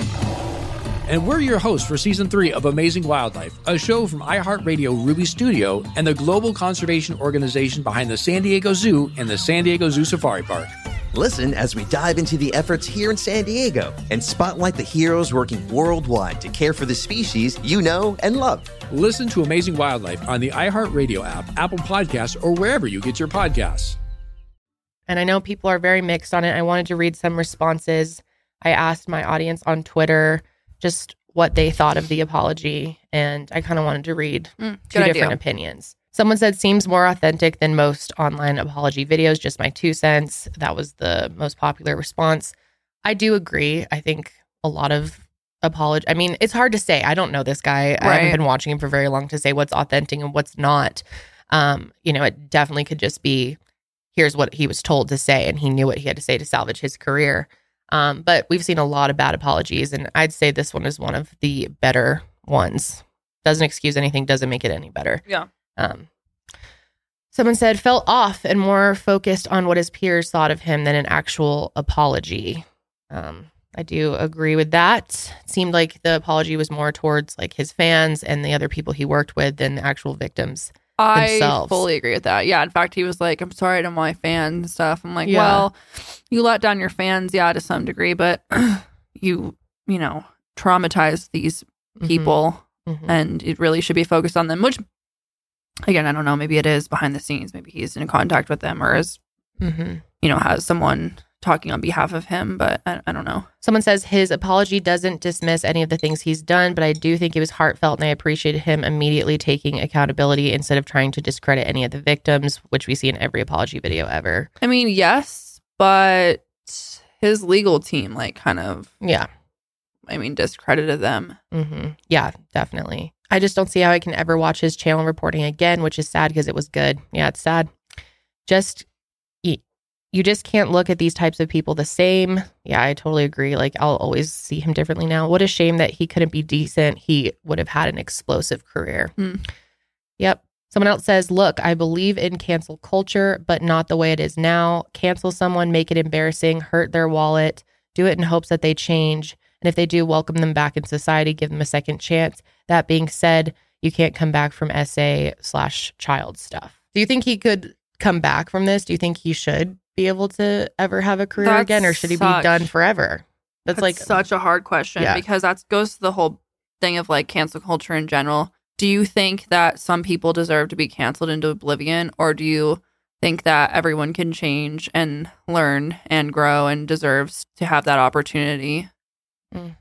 And we're your hosts for Season three of Amazing Wildlife, a show from iHeartRadio Ruby Studio and the global conservation organization behind the San Diego Zoo and the San Diego Zoo Safari Park. Listen as we dive into the efforts here in San Diego and spotlight the heroes working worldwide to care for the species you know and love. Listen to Amazing Wildlife on the iHeartRadio app, Apple Podcasts, or wherever you get your podcasts. And I know people are very mixed on it. I wanted to read some responses. I asked my audience on Twitter just what they thought of the apology, and I kind of wanted to read Mm, two good different idea. opinions. Someone said, seems more authentic than most online apology videos, just my two cents. That was the most popular response. I do agree. I think a lot of apology, I mean, it's hard to say. I don't know this guy. I Right. haven't been watching him for very long to say what's authentic and what's not. Um, you know, it definitely could just be here's what he was told to say, and he knew what he had to say to salvage his career. Um, but we've seen a lot of bad apologies, and I'd say this one is one of the better ones. Doesn't excuse anything, doesn't make it any better. Yeah. Um, someone said, felt off and more focused on what his peers thought of him than an actual apology. Um, I do agree with that. It seemed like the apology was more towards like his fans and the other people he worked with than the actual victims I themselves. fully agree with that. Yeah. In fact, he was like, I'm sorry to my fans and stuff. I'm like, Yeah. well, you let down your fans, yeah, to some degree, but you, you know, traumatized these people Mhm. and it really should be focused on them, which, again, I don't know. Maybe it is behind the scenes. Maybe he's in contact with them or is, Mhm. you know, has someone talking on behalf of him, but I, I don't know. Someone says his apology doesn't dismiss any of the things he's done, but I do think it was heartfelt and I appreciated him immediately taking accountability instead of trying to discredit any of the victims, which we see in every apology video ever. I mean, yes, but his legal team, like, kind of, Yeah. I mean, discredited them. Mm-hmm. Yeah, definitely. I just don't see how I can ever watch his channel reporting again, which is sad because it was good. Yeah, it's sad. Just, y- you just can't look at these types of people the same. Yeah, I totally agree. Like, I'll always see him differently now. What a shame that he couldn't be decent. He would have had an explosive career. Hmm. Yep. Someone else says, look, I believe in cancel culture, but not the way it is now. Cancel someone, make it embarrassing, hurt their wallet, do it in hopes that they change. And if they do, welcome them back in society, give them a second chance. That being said, you can't come back from S A slash child stuff. Do you think he could come back from this? Do you think he should be able to ever have a career That's again, or should he such- be done forever? That's, That's like such a hard question Yeah. because that goes to the whole thing of like cancel culture in general. Do you think that some people deserve to be canceled into oblivion, or do you think that everyone can change and learn and grow and deserves to have that opportunity? Mm.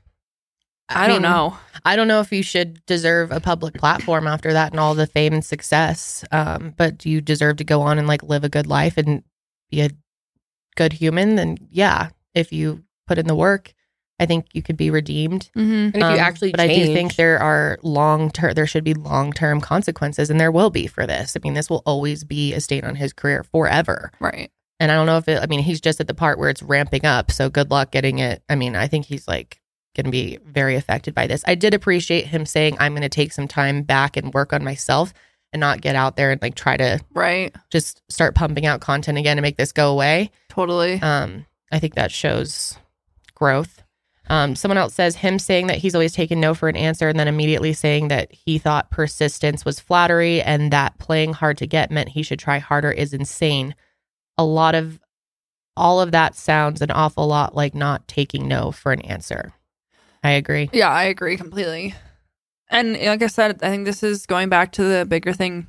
I, don't mean, know. I don't know if you should deserve a public platform after that and all the fame and success. Um, but do you deserve to go on and like live a good life and be a good human? Then yeah, if you put in the work, I think you could be redeemed. Mm-hmm. And if you Um, actually but I do think change- there are long term, there should be long term consequences, and there will be for this. I mean, this will always be a stain on his career forever. Right. And I don't know if it, I mean, he's just at the part where it's ramping up. So good luck getting it. I mean, I think he's like going to be very affected by this. I did appreciate him saying, I'm going to take some time back and work on myself and not get out there and like try to Right. just start pumping out content again and make this go away. Totally. Um, I think that shows growth. Um, someone else says him saying that he's always taken no for an answer and then immediately saying that he thought persistence was flattery and that playing hard to get meant he should try harder is insane. A lot of, all of that sounds an awful lot like not taking no for an answer. I agree. Yeah, I agree completely. And like I said, I think this is going back to the bigger thing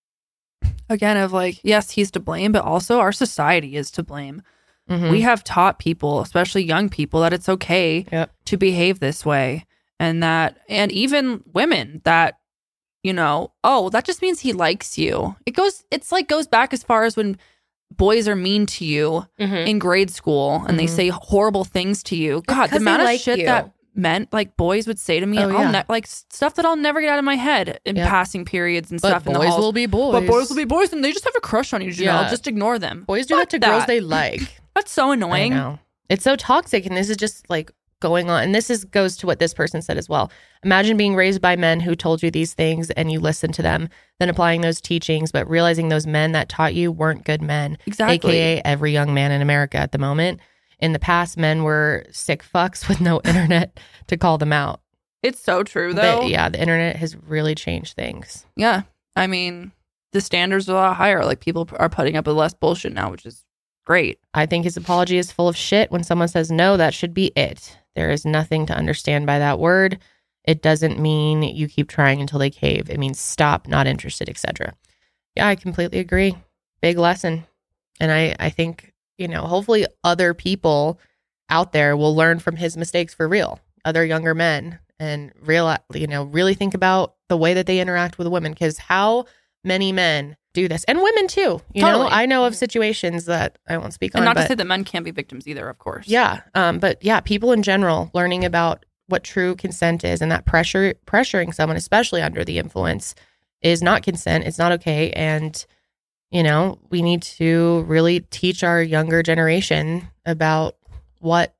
again of like, yes, he's to blame, but also our society is to blame. Mhm. We have taught people, especially young people, that it's okay Yep. to behave this way. And that, and even women that, you know, oh, that just means he likes you. It goes, it's like goes back as far as when boys are mean to you Mhm. in grade school and they Mhm. say horrible things to you. God, the 'cause they amount of like shit you. that meant like boys would say to me, Oh, I'll yeah. ne- like s- stuff that I'll never get out of my head in Yep. passing periods and But stuff. in the boys halls. will be boys. But boys will be boys, and they just have a crush on you. Janelle. Yeah. Just ignore them. Boys do Fuck that to girls that. they like. That's so I annoying. know. It's so toxic, and this is just like going on. And this is goes to what this person said as well. Imagine being raised by men who told you these things and you listened to them, then applying those teachings, but realizing those men that taught you weren't good men. Exactly. A K A every young man in America at the moment. In the past, men were sick fucks with no internet to call them out. It's so true, though. But yeah, the internet has really changed things. Yeah. I mean, the standards are a lot higher. Like people are putting up with less bullshit now, which is great. I think his apology is full of shit. When someone says no, that should be it. There is nothing to understand by that word. It doesn't mean you keep trying until they cave. It means stop, not interested, et cetera. Yeah, I completely agree. Big lesson. And I, I think, you know, hopefully other people out there will learn from his mistakes for real. Other younger men and real, you know, really think about the way that they interact with women. Because how many men do this, and women too. You know, Totally. I know of situations that I won't speak And on. not but to say that men can't be victims either, of course. yeah, um, but yeah, people in general learning about what true consent is, and that pressure pressuring someone, especially under the influence, is not consent. It's not okay, and you know, we need to really teach our younger generation about what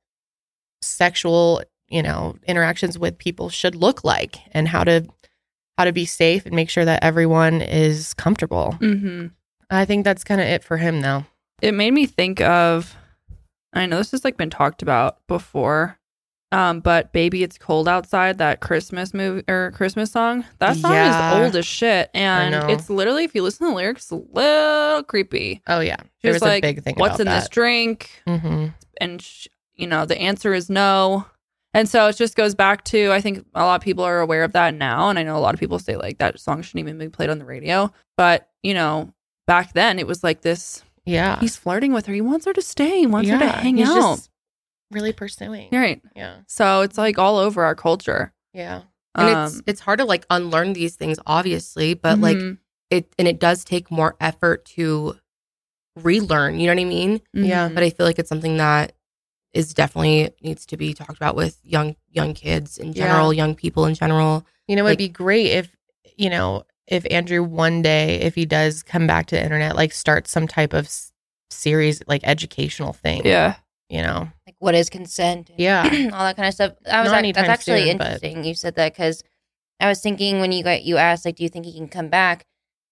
sexual, you know, interactions with people should look like and how to how to be safe and make sure that everyone is comfortable. Mm-hmm. I think that's kind of it for him, though. It made me think of, I know this has like been talked about before, um, but "Baby It's Cold Outside," that Christmas movie or Christmas song, that song Yeah. is old as shit, and know. it's literally, if you listen to the lyrics, it's a little creepy. Oh yeah, there Just was like, a big thing. what's about in that. this drink? Mm-hmm. And sh- you know, the answer is no. And so it just goes back to, I think a lot of people are aware of that now, and I know a lot of people say like that song shouldn't even be played on the radio, but you know, back then it was like this. Yeah, he's flirting with her. He wants her to stay. He wants her to Yeah, hang he's out. just really pursuing. Right. Yeah. So it's like all over our culture. Yeah. And Um, it's it's hard to like unlearn these things, obviously, but Mhm. like it and it does take more effort to relearn. You know what I mean? Yeah. But I feel like it's something that is definitely needs to be talked about with young young kids in general, young people in general. You know, Like- it'd be great if, you know, if Andrew one day, if he does come back to the internet, like start some type of s- series, like educational thing. Yeah. You know, Like what is consent? and Yeah. all that kind of stuff. I was Not ac- anytime that's actually soon, but- interesting. You said that because I was thinking when you got you asked like, do you think he can come back?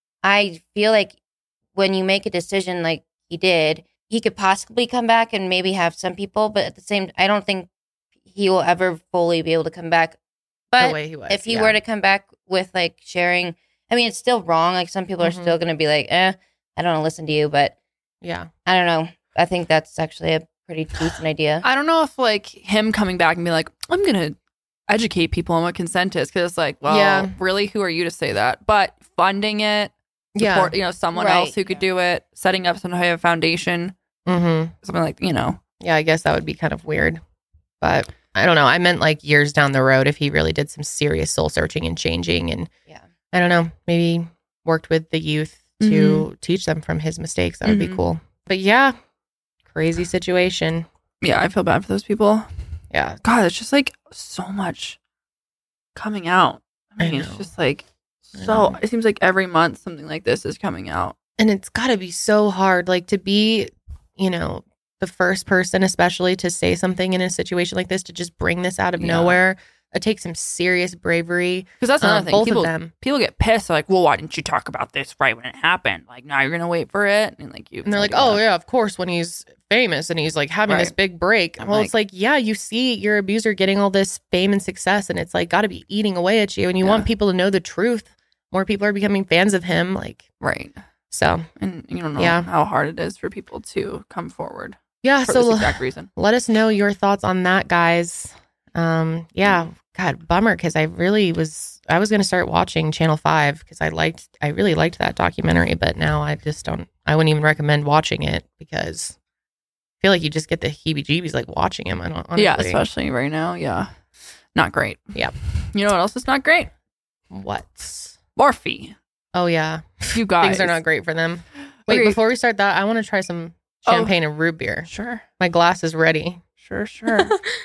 I feel like when you make a decision like he did, he could possibly come back and maybe have some people, but at the same, I don't think he will ever fully be able to come back. But way he was, if he yeah. were to come back with like sharing, I mean, it's still wrong. Like some people are Mhm. still going to be like, eh, I don't want to listen to you, but yeah. I don't know. I think that's actually a pretty decent idea. I don't know if like him coming back and be like, I'm gonna educate people on what consent is, because it's like, well, Yeah. really, who are you to say that? But funding it, Yeah. support, you know, someone Right. else who could do it, setting up some type of foundation, Mm-hmm. something like, you know, Yeah, I guess that would be kind of weird. But I don't know. I meant like years down the road if he really did some serious soul searching and changing and Yeah. I don't know, maybe worked with the youth to teach them from his mistakes. That would be Mhm. cool. But yeah, crazy situation. yeah, I feel bad for those people. Yeah. God, it's just like so much coming out. I I mean, it's know. just like I so. know. It seems like every month something like this is coming out. And it's got to be so hard, like to be, you know, the first person, especially to say something in a situation like this, to just bring this out of Yeah. nowhere. It takes some serious bravery. Because that's another Um, thing. both People, of them. people get pissed. They're like, well, why didn't you talk about this right when it happened? Like, now you're gonna wait for it, and like you. And they're like, oh, yeah, of course, when he's famous and he's like having this Right. big break. I'm well, like- it's like, yeah, you see your abuser getting all this fame and success, and it's like got to be eating away at you. And you Yeah. want people to know the truth. More people are becoming fans of him. Like, right. so, And you don't know Yeah. how hard it is for people to come forward yeah. for So, this exact reason. let us know your thoughts on that, guys. Um, yeah, God, bummer because I really was. I was going to start watching Channel Five because I liked. I really liked that documentary, but now I just don't. I wouldn't even recommend watching it because I feel like you just get the heebie-jeebies like watching him. I don't. Honestly. Yeah, especially right now. Yeah, not great. Yep. You know what else is not great? What? Morphe. Oh yeah, You guys. things are not great for them. Wait, Okay. before we start that, I want to try some Oh. champagne and root beer. Sure. My glass is ready. Sure. Sure.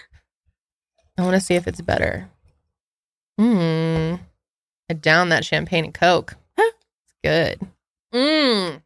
I want to see if it's better. Hmm. I down that champagne and Coke. It's good. Mmm.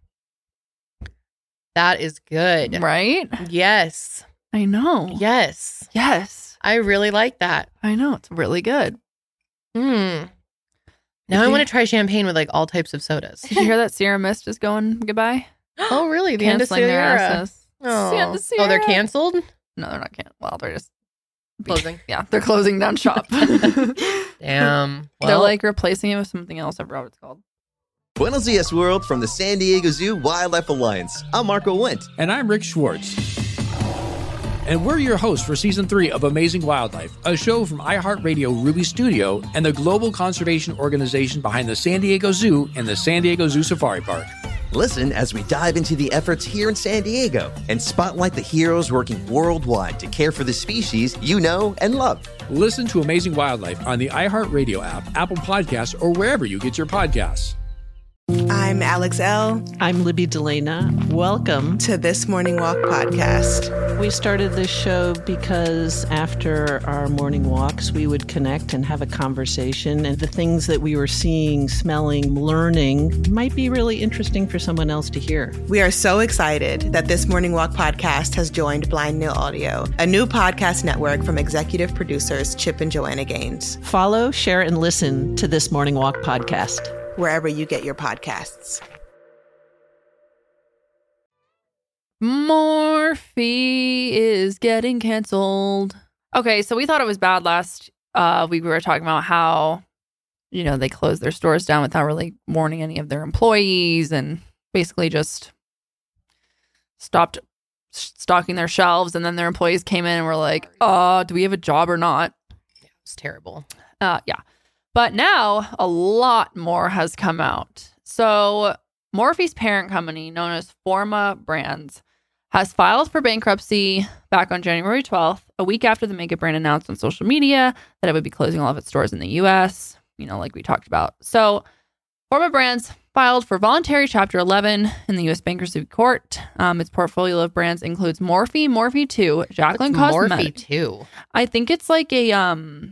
That is good. Right? Yes. I know. Yes. Yes. I really like that. I know. It's really good. Hmm. Now I want to try champagne with like all types of sodas. Did you hear that Sierra Mist is going goodbye? Oh, really? The end of Canceling their Sierra. asses. Oh. Sierra- the oh, they're Sierra. canceled? No, they're not canceled. Well, they're just Closing. Yeah, they're closing down shop. Damn. They're Well, like replacing it with something else. I forgot what it's called. Buenos Dias, world, from the San Diego Zoo Wildlife Alliance. I'm Marco Wendt. And I'm Rick Schwartz. And we're your hosts for season three of Amazing Wildlife, a show from iHeartRadio Ruby Studio and the global conservation organization behind the San Diego Zoo and the San Diego Zoo Safari Park. Listen as we dive into the efforts here in San Diego and spotlight the heroes working worldwide to care for the species you know and love. Listen to Amazing Wildlife on the iHeartRadio app, Apple Podcasts, or wherever you get your podcasts. I I'm Alex L. I'm Libby Delana. Welcome to This Morning Walk podcast. We started this show because after our morning walks, we would connect and have a conversation. And the things that we were seeing, smelling, learning might be really interesting for someone else to hear. We are so excited that This Morning Walk podcast has joined Blind Nil Audio, a new podcast network from executive producers Chip and Joanna Gaines. Follow, share, and listen to This Morning Walk podcast wherever you get your podcasts. Morphe is getting canceled. Okay, so we thought it was bad last uh, week. We were talking about how, you know, they closed their stores down without really warning any of their employees and basically just stopped stocking their shelves. And then their employees came in and were like, uh, do we have a job or not? Yeah, it was terrible. Uh, yeah. But now a lot more has come out. So Morphe's parent company, known as Forma Brands, has filed for bankruptcy back on January twelfth, a week after the makeup brand announced on social media that it would be closing all of its stores in the U S, you know, like we talked about. So Forma Brands filed for voluntary Chapter eleven in the U S Bankruptcy Court. Um, its portfolio of brands includes Morphe, Morphe two, Jaclyn Cosmetics. Morphe two? I think it's like a... um.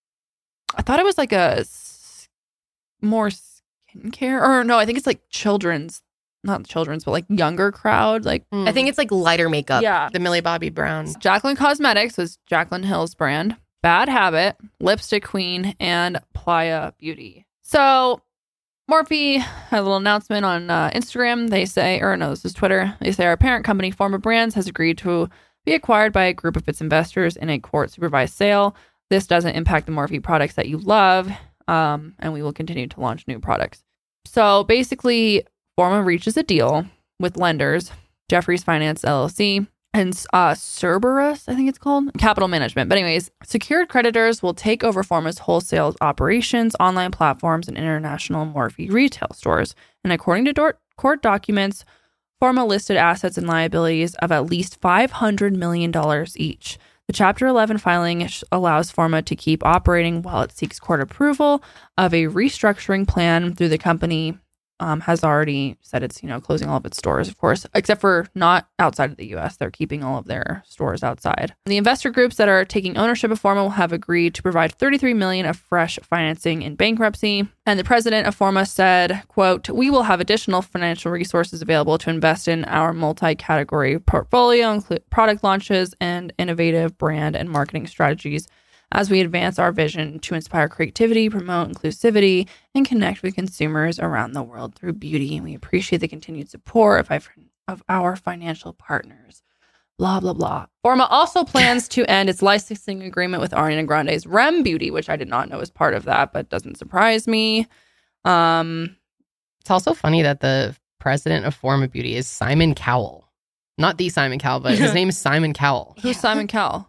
I thought it was like a s- more skincare, or no, I think it's like children's, not children's, but like younger crowd. Like mm. I think it's like lighter makeup. Yeah, the Millie Bobby Brown. Jaclyn Cosmetics was Jaclyn Hill's brand. Bad Habit, Lipstick Queen, and Playa Beauty. So Morphe had a little announcement on uh, Instagram. They say, or no, this is Twitter. They say our parent company, Forma Brands, has agreed to be acquired by a group of its investors in a court-supervised sale. This doesn't impact the Morphe products that you love, um, and we will continue to launch new products. So basically, Forma reaches a deal with lenders, Jefferies Finance L L C, and uh, Cerberus, I think it's called, Capital Management. But anyways, secured creditors will take over Forma's wholesale operations, online platforms, and international Morphe retail stores. And according to do- court documents, Forma listed assets and liabilities of at least five hundred million dollars each. The Chapter eleven filing allows Forma to keep operating while it seeks court approval of a restructuring plan through the company. Um, has already said it's, you know, closing all of its stores, of course, except for not outside of the U S. They're keeping all of their stores outside. The investor groups that are taking ownership of Forma will have agreed to provide thirty-three million dollars of fresh financing in bankruptcy. And the president of Forma said, quote, "We will have additional financial resources available to invest in our multi-category portfolio, include product launches and innovative brand and marketing strategies as we advance our vision to inspire creativity, promote inclusivity, and connect with consumers around the world through beauty. And we appreciate the continued support of, of our financial partners." Blah, blah, blah. Forma also plans to end its licensing agreement with Ariana Grande's Rem Beauty, which I did not know was part of that, but doesn't surprise me. Um, it's also funny that the president of Forma Beauty is Simon Cowell. Not the Simon Cowell, but his name is Simon Cowell. Who's Simon Cowell?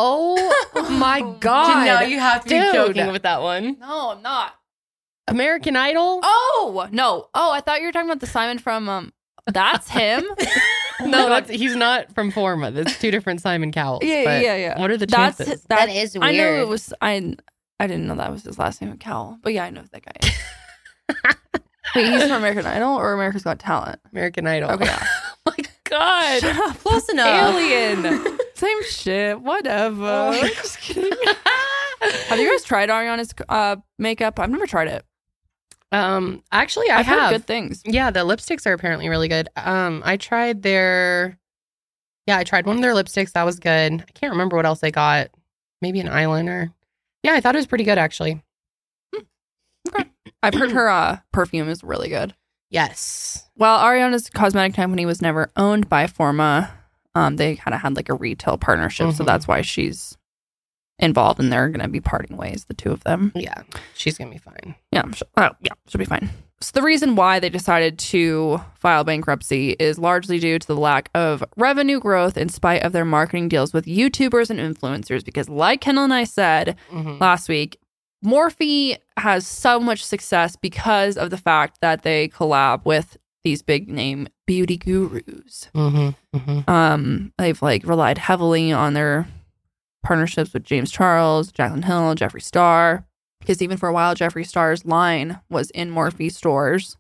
Oh my God. No, you have to be Dude. joking with that one. No, I'm not. American Idol? Oh, no. Oh, I thought you were talking about the Simon from, um, that's him? No, that's he's not from Forma. That's two different Simon Cowells. Yeah, but yeah, yeah. What are the that's, chances? That, that is weird. I know it was, I I didn't know that was his last name, Cowell. But yeah, I know who that guy is. Wait, he's from American Idol or America's Got Talent? American Idol. Okay, yeah. Oh my God. Shut up. Close enough. Alien. Same shit. Whatever. Oh, just kidding. Have you guys tried Ariana's uh, makeup? I've never tried it. Um, actually, I I've have heard good things. Yeah, the lipsticks are apparently really good. Um, I tried their, yeah, I tried one of their lipsticks. That was good. I can't remember what else I got. Maybe an eyeliner. Yeah, I thought it was pretty good actually. Hmm. Okay. I've heard her uh, perfume is really good. Yes. While Ariana's cosmetic company was never owned by Forma, um, they kind of had like a retail partnership, Mm-hmm. so that's why she's involved, and they're going to be parting ways, the two of them. Yeah, she's going to be fine. Yeah, she'll, oh, yeah, she'll be fine. So the reason why they decided to file bankruptcy is largely due to the lack of revenue growth in spite of their marketing deals with YouTubers and influencers. Because like Kendall and I said mm-hmm. last week, Morphe has so much success because of the fact that they collab with these big name beauty gurus. Mm-hmm. Mm-hmm. Um, they've like relied heavily on their partnerships with James Charles, Jaclyn Hill, Jeffree Star. Because even for a while, Jeffree Star's line was in Morphe stores.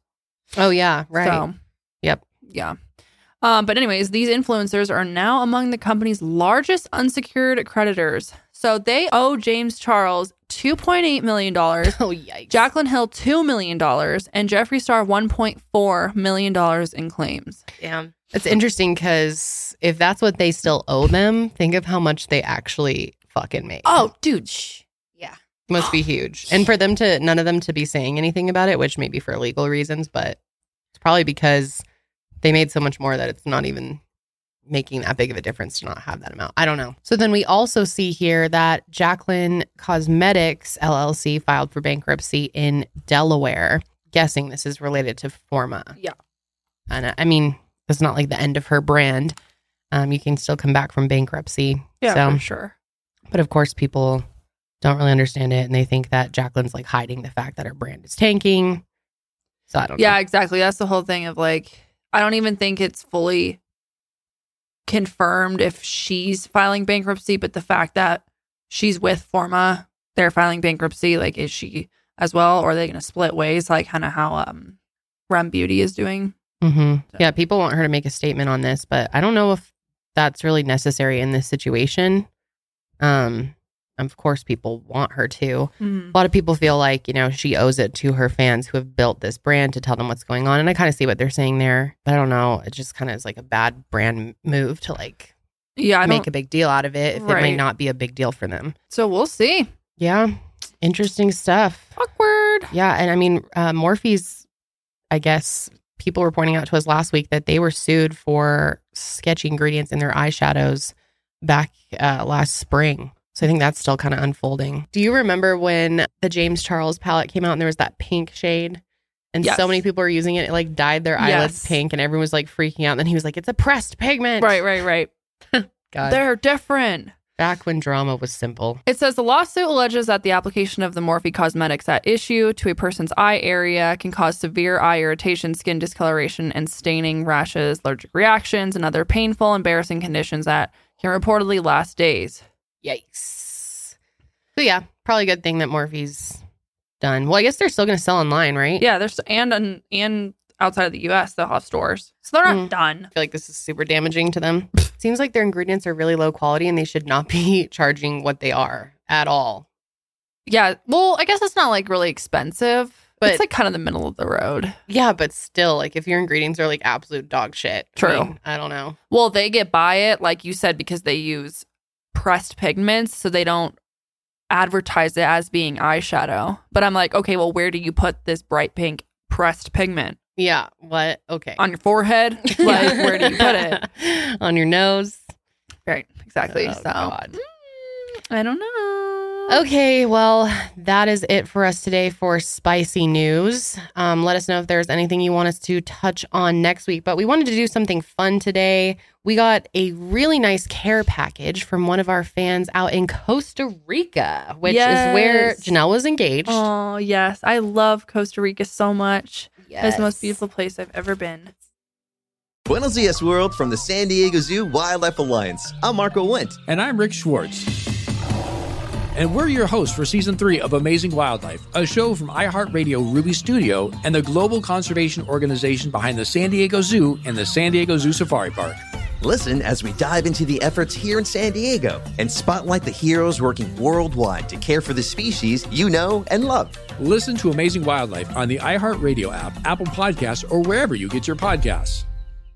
Oh, yeah. Right. So, yep. Yeah. Um, but anyways, these influencers are now among the company's largest unsecured creditors. So they owe James Charles two point eight million dollars. Oh, yikes. Jaclyn Hill two million dollars. And Jeffree Star one point four million dollars in claims. Damn. It's interesting because if that's what they still owe them, think of how much they actually fucking made. Oh, dude. Shh. Yeah. Must be huge. And for them to, none of them to be saying anything about it, which may be for legal reasons, but it's probably because they made so much more that it's not even making that big of a difference to not have that amount. I don't know. So then we also see here that Jaclyn Cosmetics, L L C, filed for bankruptcy in Delaware. Guessing this is related to Forma. Yeah. And uh, I mean, it's not like the end of her brand. Um, you can still come back from bankruptcy. Yeah, so, for sure. But of course, people don't really understand it. And they think that Jaclyn's like hiding the fact that her brand is tanking. So I don't Yeah, know. exactly. That's the whole thing of like, I don't even think it's fully confirmed if she's filing bankruptcy, but the fact that she's with Forma, they're filing bankruptcy, like, is she as well? Or are they going to split ways, like kind of how um, Rem Beauty is doing? Mm-hmm. So. Yeah, people want her to make a statement on this, but I don't know if that's really necessary in this situation. Um, of course, people want her to. Mm-hmm. A lot of people feel like, you know, she owes it to her fans who have built this brand to tell them what's going on. And I kind of see what they're saying there. But I don't know. It just kind of is like a bad brand move to like yeah, I make a big deal out of it if right. it may not be a big deal for them. So we'll see. Yeah. Interesting stuff. Awkward. Yeah. And I mean, uh, Morphe's, I guess people were pointing out to us last week that they were sued for sketchy ingredients in their eyeshadows back uh, last spring. So I think that's still kind of unfolding. Do you remember when the James Charles palette came out and there was that pink shade? And yes. so many people were using it. It like dyed their eyelids yes. pink and everyone was like freaking out. And then he was like, it's a pressed pigment. Right, right, right. God. They're different. Back when drama was simple. It says the lawsuit alleges that the application of the Morphe cosmetics at issue to a person's eye area can cause severe eye irritation, skin discoloration, and staining, rashes, allergic reactions, and other painful, embarrassing conditions that can reportedly last days. Yikes. So yeah, probably a good thing that Morphe's done. Well, I guess they're still going to sell online, right? Yeah, there's and and, and outside of the U S they'll have stores, so they're not Mm. done. I feel like this is super damaging to them. Seems like their ingredients are really low quality and they should not be charging what they are at all. Yeah, well, I guess it's not like really expensive, but it's like kind of the middle of the road. Yeah, but still, like if your ingredients are like absolute dog shit. True. I mean, I don't know. Well, they get by it, like you said, because they use pressed pigments, so they don't advertise it as being eyeshadow. But I'm like, okay, well, where do you put this bright pink pressed pigment? Yeah, what? Okay. On your forehead? Like, where do you put it? On your nose? Right, exactly. Oh, so, God. I don't know. Okay, well, that is it for us today for spicy news. Um, let us know if there's anything you want us to touch on next week. But we wanted to do something fun today. We got a really nice care package from one of our fans out in Costa Rica, which Yes. is where Janelle was engaged. Oh, yes. I love Costa Rica so much. Yes. It's the most beautiful place I've ever been. Buenos dias, world, from the San Diego Zoo Wildlife Alliance. I'm Marco Wendt. And I'm Rick Schwartz. And we're your hosts for season three of Amazing Wildlife, a show from iHeartRadio Ruby Studio and the global conservation organization behind the San Diego Zoo and the San Diego Zoo Safari Park. Listen as we dive into the efforts here in San Diego and spotlight the heroes working worldwide to care for the species you know and love. Listen to Amazing Wildlife on the iHeartRadio app, Apple Podcasts, or wherever you get your podcasts.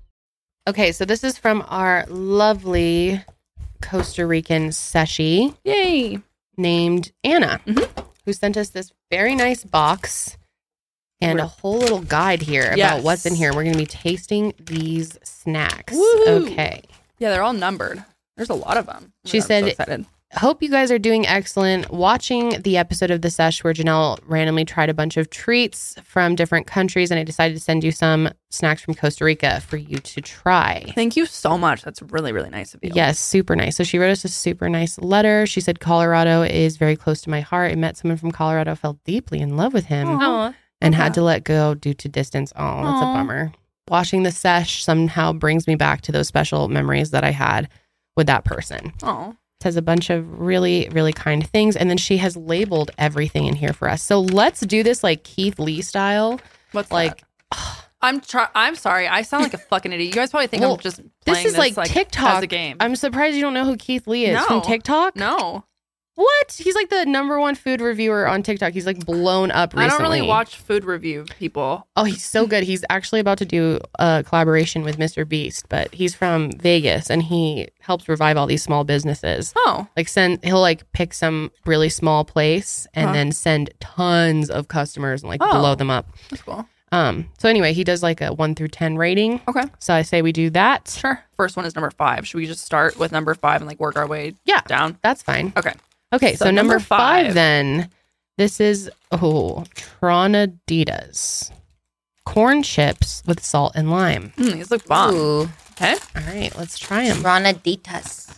Okay, so this is from our lovely Costa Rican Seshi. Yay. Named Anna, mm-hmm. who sent us this very nice box and a whole little guide here Yes. about what's in here. We're going to be tasting these snacks. Woo-hoo. Okay. Yeah, they're all numbered. There's a lot of them. She I'm said, so excited. hope you guys are doing excellent. Watching the episode of The Sesh where Janelle randomly tried a bunch of treats from different countries, and I decided to send you some snacks from Costa Rica for you to try. Thank you so much. That's really, really nice of you. Yes, super nice. So she wrote us a super nice letter. She said, Colorado is very close to my heart. I met someone from Colorado, fell deeply in love with him, Aww. and Okay. had to let go due to distance. Oh, that's Aw. a bummer. Watching The Sesh somehow brings me back to those special memories that I had with that person. Oh. Says a bunch of really, really kind things. And then she has labeled everything in here for us. So let's do this like Keith Lee style. What's like that? I'm try- I'm sorry. I sound like a fucking idiot. You guys probably think Well, I'm just This playing is like, like TikTok. as a game. I'm surprised you don't know who Keith Lee is No. from TikTok. No. What? He's like the number one food reviewer on TikTok. He's like blown up recently. I don't really watch food review people. Oh, he's so good. He's actually about to do a collaboration with Mister Beast, but he's from Vegas and he helps revive all these small businesses. Oh. Like send he'll like pick some really small place and Huh. then send tons of customers and like Oh. blow them up. That's cool. Um, so anyway, he does like a one through ten rating. Okay. So I say we do that. Sure. First one is number five. Should we just start with number five and like work our way Yeah. down? That's fine. Okay. Okay, so, So number, number five. five. then. This is oh Tronaditas. Corn chips with salt and lime. Mm, these look bomb. Ooh. Okay. All right, let's try them. Granaditas.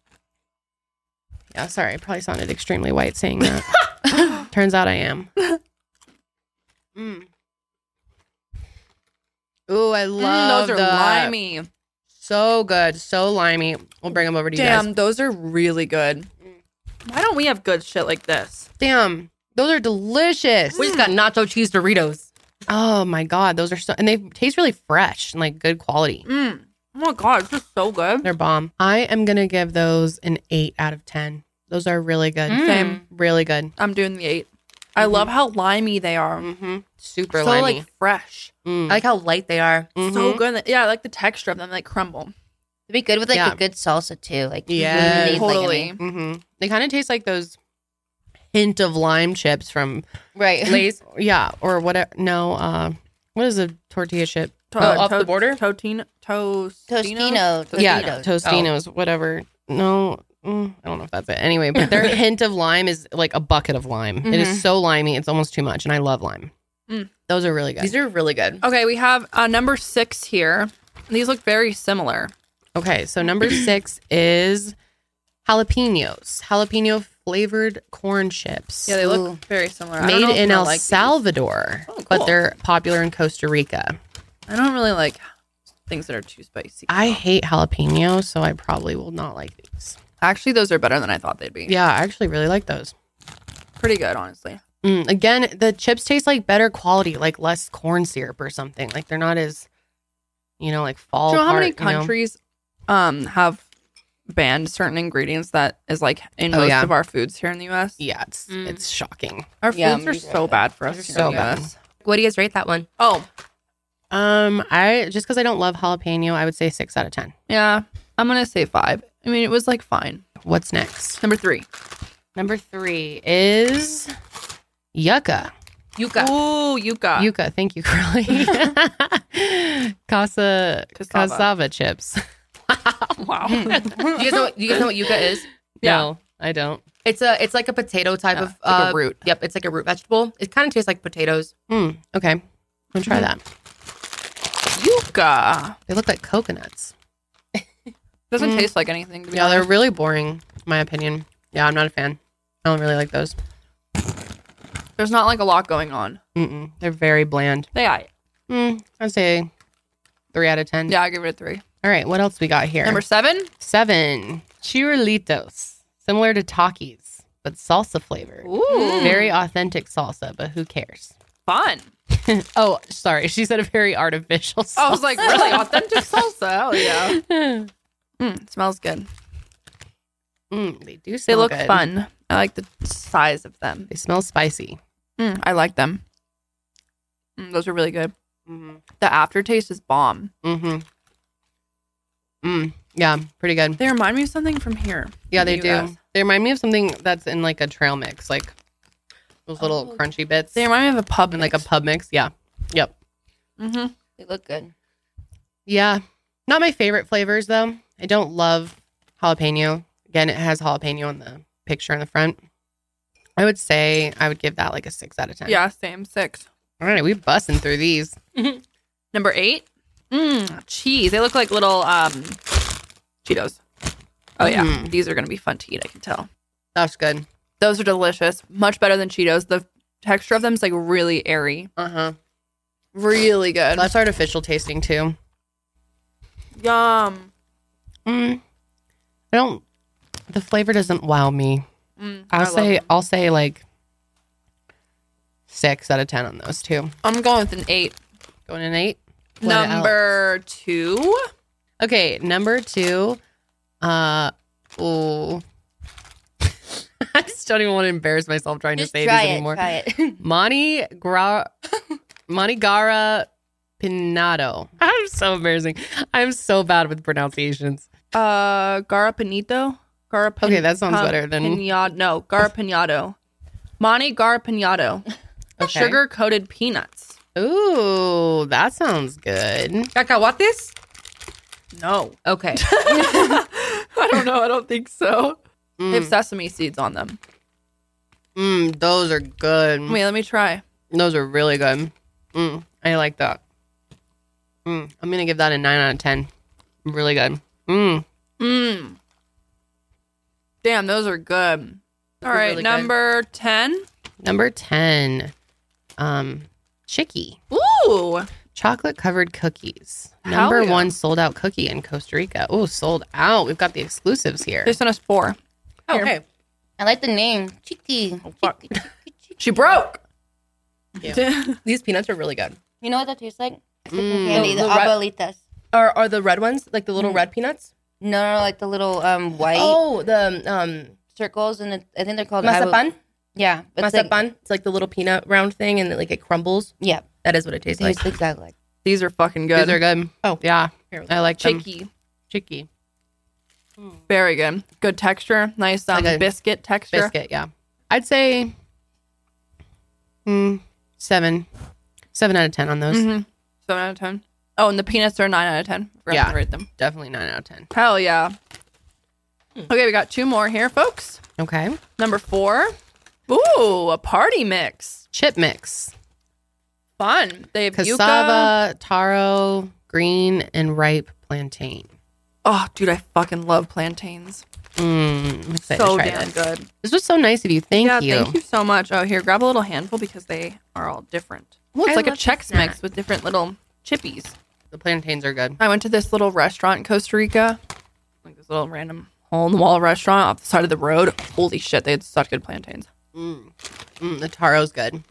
Yeah, sorry, I probably sounded extremely white saying that. Turns out I am. Mm. Ooh, I love Mm, those are that. limey. So good, so limey. We'll bring them over to you Damn, guys. those are really good. Why don't we have good shit like this? Damn, those are delicious. We just got nacho cheese Doritos. Oh my god, those are so, and they taste really fresh and like good quality. Mm. Oh my god, this is so good. They're bomb. I am gonna give those an eight out of ten. Those are really good. Mm. Same. Really good. I'm doing the eight. I love how limey they are. Mm-hmm. Super so limey. like fresh. Mm. I like how light they are. So Mhm. good. Yeah, I like the texture of them, like crumble. It'd be good with like Yeah. a good salsa too. Like Yes. really, like, Totally. I mean- Mm-hmm. They kind of taste like those hint of lime chips from right. Lay's. Yeah, or whatever. No, uh, what is a tortilla chip? To- Oh, off to- the border? Totino. Tostino. Tostino. Yeah, Tostitos. Tostinos, whatever. No, mm, I don't know if that's it. Anyway, but their hint of lime is like a bucket of lime. It Mhm. is so limey, it's almost too much, and I love lime. Mm. Those are really good. These are really good. Okay, we have uh, number six here. These look very similar. Okay, so number six is jalapenos, jalapeno flavored corn chips. Yeah, they look Ooh. very similar. I don't Made know if in I El like these. Salvador, Oh, cool. but they're popular in Costa Rica. I don't really like things that are too spicy. I hate jalapeno, so I probably will not like these. Actually, those are better than I thought they'd be. Yeah, I actually really like those. Pretty good, honestly. Mm, again, the chips taste like better quality, like less corn syrup or something. Like they're not as, you know, like fall Do you know how apart. many you know? countries um have banned certain ingredients that is like in Oh, most yeah. of our foods here in the U S? Yeah, it's Mm. it's shocking. Our Yeah, foods are me so too. bad for us They're here so in the U bad. S. What do you guys rate that one? Oh, Um, I just because I don't love jalapeno, I would say six out of ten. yeah. I'm gonna say five. I mean, it was like fine. What's next? Number three. Number three is yucca. Yuca. Ooh, yuca. Yucca, thank you, Curly. Casa Cassava. cassava chips. Wow. Do you guys know? Do you guys know what yuca is? Yeah. No, I don't. It's a. It's like a potato type Yeah, of it's like a uh, root. Yep, it's like a root vegetable. It kind of tastes like potatoes. Mm, okay, I'll try that. Yuca. They look like coconuts. Doesn't Mm. taste like anything, to be Yeah, they're honest. really boring, in my opinion. Yeah, I'm not a fan. I don't really like those. There's not like a lot going on. Mm-mm. They're very bland. They are. Mm, I'd say three out of ten. Yeah, I give it a three. All right, what else we got here? Number seven. seven. Chirlitos. Similar to Takis, but salsa flavored. Ooh. Very authentic salsa, but who cares? Fun. Oh, sorry. She said a very artificial salsa. I was like, really authentic salsa. Hell yeah. Mm, smells good. Mm, they do They smell look good. fun. I like the size of them. They smell spicy. Mm, I like them. Mm, those are really good. Mm-hmm. The aftertaste is bomb. Mm-hmm. Mm, yeah, pretty good. They remind me of something from here. Yeah, in they the do. U S. They remind me of something that's in like a trail mix, like those little Oh. crunchy bits. They remind me of a pub and like a pub mix. Yeah. Yep. Mm-hmm. They look good. Yeah. Not my favorite flavors though. I don't love jalapeno. Again, it has jalapeno on the picture in the front. I would say I would give that like a six out of ten. Yeah, same. Six. All right, we busting through these. Number eight. Mm, cheese. They look like little um Cheetos. Oh yeah, Mhm. these are gonna be fun to eat. I can tell. That's good. Those are delicious. Much better than Cheetos. The texture of them is like really airy. Uh huh. Really good. That's artificial tasting too. Yum. Mm, I don't. The flavor doesn't wow me. Mm, I I'll love say them. I'll say like six out of ten on those two. I'm going with an eight. Going in eight. What Number else? two. Okay, number two. Uh, oh. I just don't even want to embarrass myself trying Just to say try these it, anymore. try it. Monty Gra- Monty Gara Pinado. I'm so embarrassing. I'm so bad with pronunciations. Uh, Garrapanito. Garrapin- Okay, that sounds uh, better than- Pinado. No, Garrapanado. Monty Garrapanado. Okay. Sugar-coated peanuts. Ooh, that sounds good. Cacahuates? No. Okay. I don't know. I don't think so. Mm. They have sesame seeds on them. Mm, those are good. Wait, let me try. Those are really good. Mm, I like that. Mm, I'm going to give that a nine out of ten. Really good. Mm. Mmm. Damn, those are good. All right, really good. number ten. Number ten. Um, Chicky. Ooh. Chocolate covered cookies. Hell Number yeah. one sold out cookie in Costa Rica. Oh, sold out. We've got the exclusives here. They sent us four. Oh, okay. I like the name. Chicky. Oh, fuck. She broke. Yeah. These peanuts are really good. You know what that tastes like? It's like Mm. candy, the, The red- abuelitas. Are are the red ones like the little Mm. red peanuts? No, no, like the little um white Oh, the um circles, and it, I think they're called mazapan. Yeah, it's Mazapan. like, It's like the little peanut round thing, and it, like it crumbles. yeah, That is what it tastes tastes like. exactly like. These are fucking good. These are good. Oh, Yeah. Here. I like them. Chicky. Chicky. Very good. Good texture. Nice um, Like a biscuit texture. Biscuit, yeah. I'd say mm, seven. Seven out of ten on those. Mm-hmm. Seven out of ten. Oh, and the peanuts are nine out of ten. Forgot Yeah. to rate them. Definitely nine out of ten. Hell yeah. Okay, we got two more here, folks. Okay. Number four. Ooh, a party mix. Chip mix. Fun. They have yuca. Cassava, taro, green, and ripe plantain. Oh, dude, I fucking love plantains. Mm, I'm excited So to try damn this. good. This was so nice of you. Thank yeah, you. thank you so much. Oh, here, grab a little handful because they are all different. Well, it's I like a love Chex the snack. mix with different little chippies. The plantains are good. I went to this little restaurant in Costa Rica, like this little random hole in the wall restaurant off the side of the road. Holy shit, they had such good plantains. Mm. Mm, the taro's good.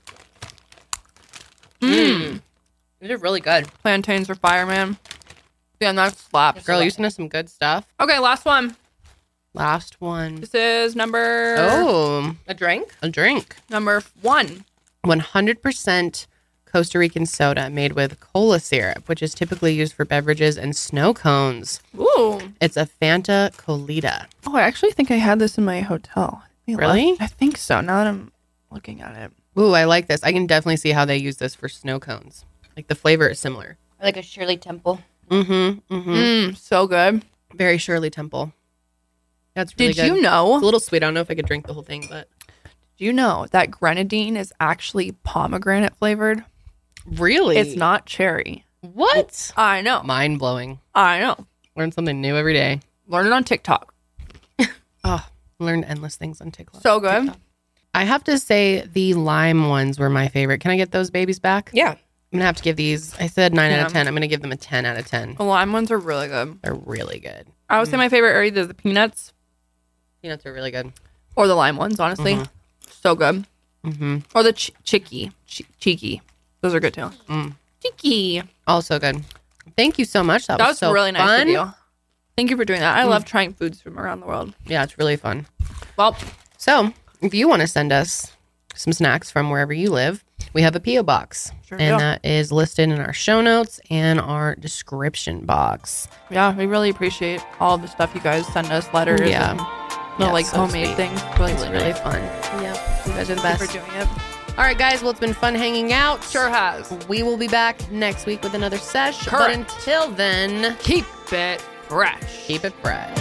Mm. These are really good. Plantains for fire, man. Yeah, and that slaps. Girl, you sent us some good stuff. Okay, last one. Last one. This is number Oh, A drink? a drink. number one. one hundred percent Costa Rican soda made with cola syrup, which is typically used for beverages and snow cones. Ooh. It's a Fanta Colita. Oh, I actually think I had this in my hotel. They Really? left- I think so. Now that I'm looking at it. Ooh, I like this. I can definitely see how they use this for snow cones. Like the flavor is similar. Like a Shirley Temple. Mm-hmm. Mm-hmm. Mm, so good. Very Shirley Temple. That's really Did good. you know? It's a little sweet. I don't know if I could drink the whole thing, but Do you know that grenadine is actually pomegranate flavored? really, It's not cherry. What? I know. Mind blowing. I know. Learn something new every day. Learn it on TikTok. Oh, learn endless things on TikTok. So good. TikTok. I have to say the lime ones were my favorite. Can I get those babies back? Yeah. I'm gonna have to give these. I said nine out Yeah. of ten. I'm gonna give them a ten out of ten. The lime ones are really good. They're really good. I would say my favorite are either the peanuts Peanuts are really good. or the lime ones, honestly. Mhm. So good. Mm-hmm. Or the ch- chicky. Ch- cheeky. Those are good too. Mm. Cheeky. Also good. Thank you so much. That, That was, was so really nice fun. of you. Thank you for doing that. I Mm. love trying foods from around the world. Yeah, it's really fun. Well, So if you want to send us some snacks from wherever you live, we have a P O box, Sure and do. that is listed in our show notes and our description box. yeah, we really appreciate all the stuff you guys send us, letters, Yeah. and the Yeah, like so homemade sweet. things. Really, It's really, really nice. fun. Yeah, you guys are the Thank best. you for doing it. All right, guys. Well, it's been fun hanging out. Sure has. We will be back next week with another sesh. But Correct. until then, Keep it fresh. keep it fresh.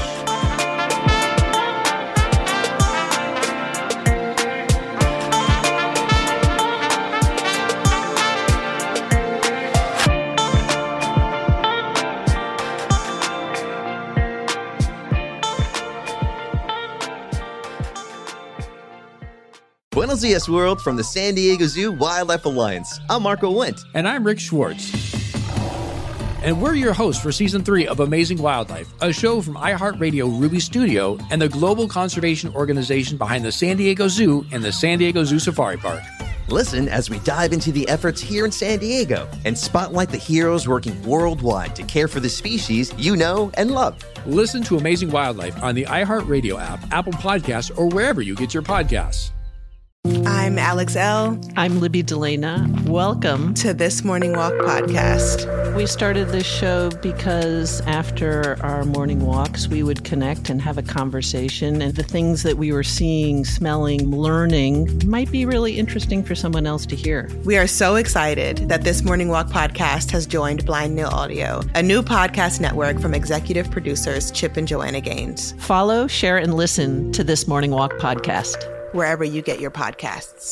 Buenos dias, world, from the San Diego Zoo Wildlife Alliance. I'm Marco Wendt. And I'm Rick Schwartz. And we're your hosts for season three of Amazing Wildlife, a show from iHeartRadio Ruby Studio and the global conservation organization behind the San Diego Zoo and the San Diego Zoo Safari Park. Listen as we dive into the efforts here in San Diego and spotlight the heroes working worldwide to care for the species you know and love. Listen to Amazing Wildlife on the iHeartRadio app, Apple Podcasts, or wherever you get your podcasts. I'm Alex L. I'm Libby Delana. Welcome to This Morning Walk podcast. We started this show because after our morning walks, we would connect and have a conversation, and the things that we were seeing, smelling, learning might be really interesting for someone else to hear. We are so excited that This Morning Walk podcast has joined Blind Nil Audio, a new podcast network from executive producers Chip and Joanna Gaines. Follow, share, and listen to This Morning Walk podcast wherever you get your podcasts.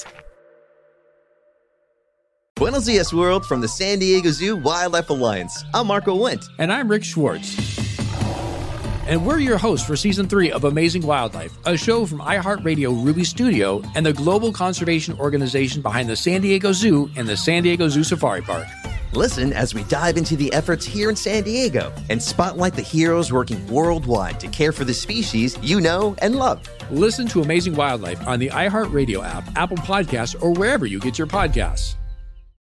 Buenos dias, world, from the San Diego Zoo Wildlife Alliance. I'm Marco Wendt. And I'm Rick Schwartz. And we're your hosts for Season three of Amazing Wildlife, a show from iHeartRadio Ruby Studio and the global conservation organization behind the San Diego Zoo and the San Diego Zoo Safari Park. Listen as we dive into the efforts here in San Diego and spotlight the heroes working worldwide to care for the species you know and love. Listen to Amazing Wildlife on the iHeartRadio app, Apple Podcasts, or wherever you get your podcasts.